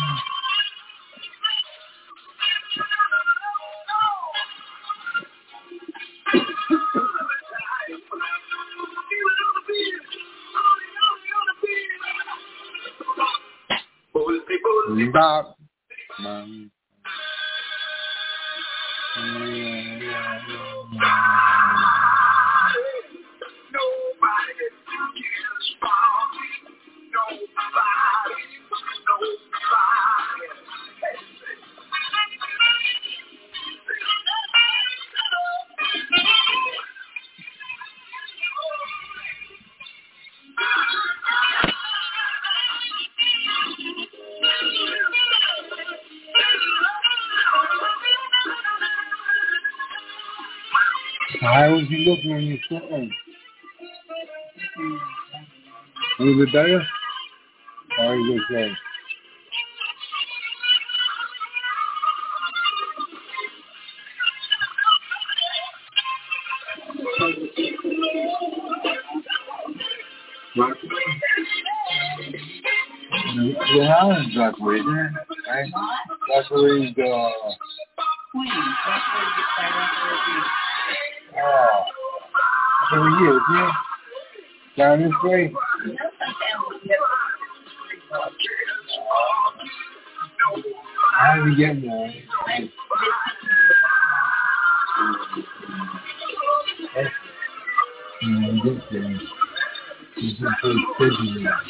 Stop. Man. Yeah, yeah, yeah. How was you looking on your phone? A little bit better? Or are you okay? The Highlands Duckweed, isn't it? Right? Duckweed, uh... Queen. That's where you get started for a Oh. Over here, isn't it? Down this way? How did we get there? Yeah, we get there. It's been pretty busy now.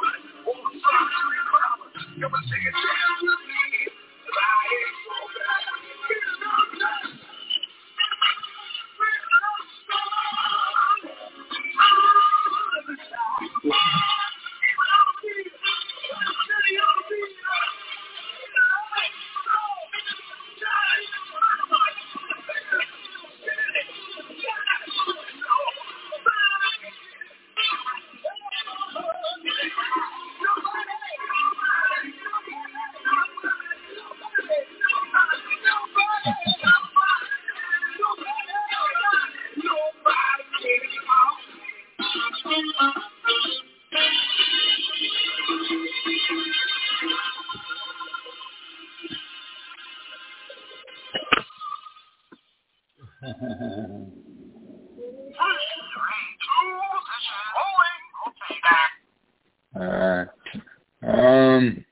Alright. Um.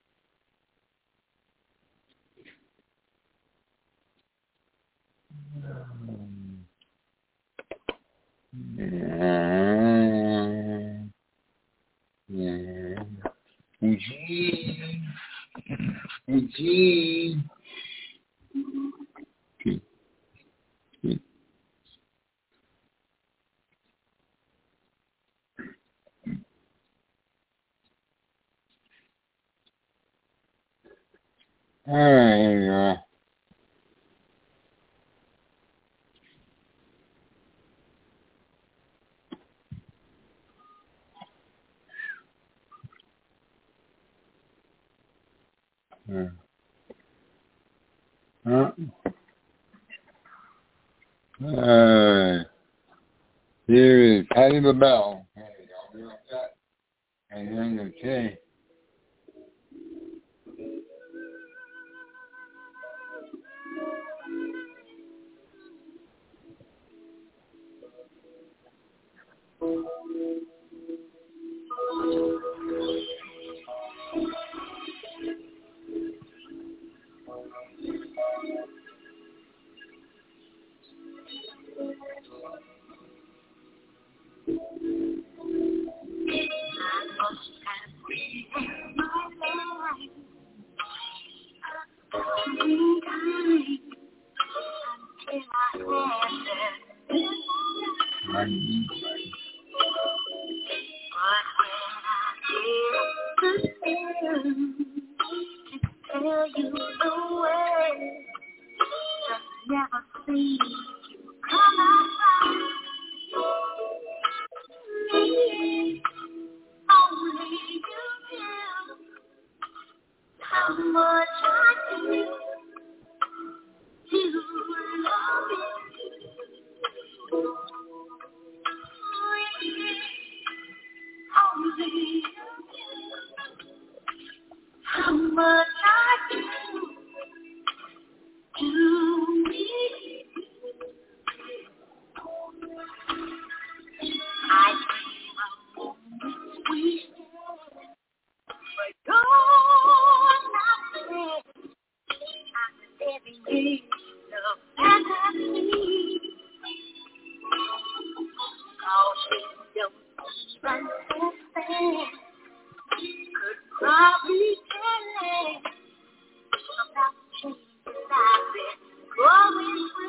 Yeah. Eugene. Eugene. Okay. Okay. All right, here you go. Yeah. Huh? Uh, here is Patti LaBelle. There you go. We got that. And then the K.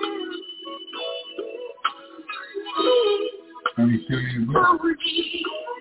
Let me show you.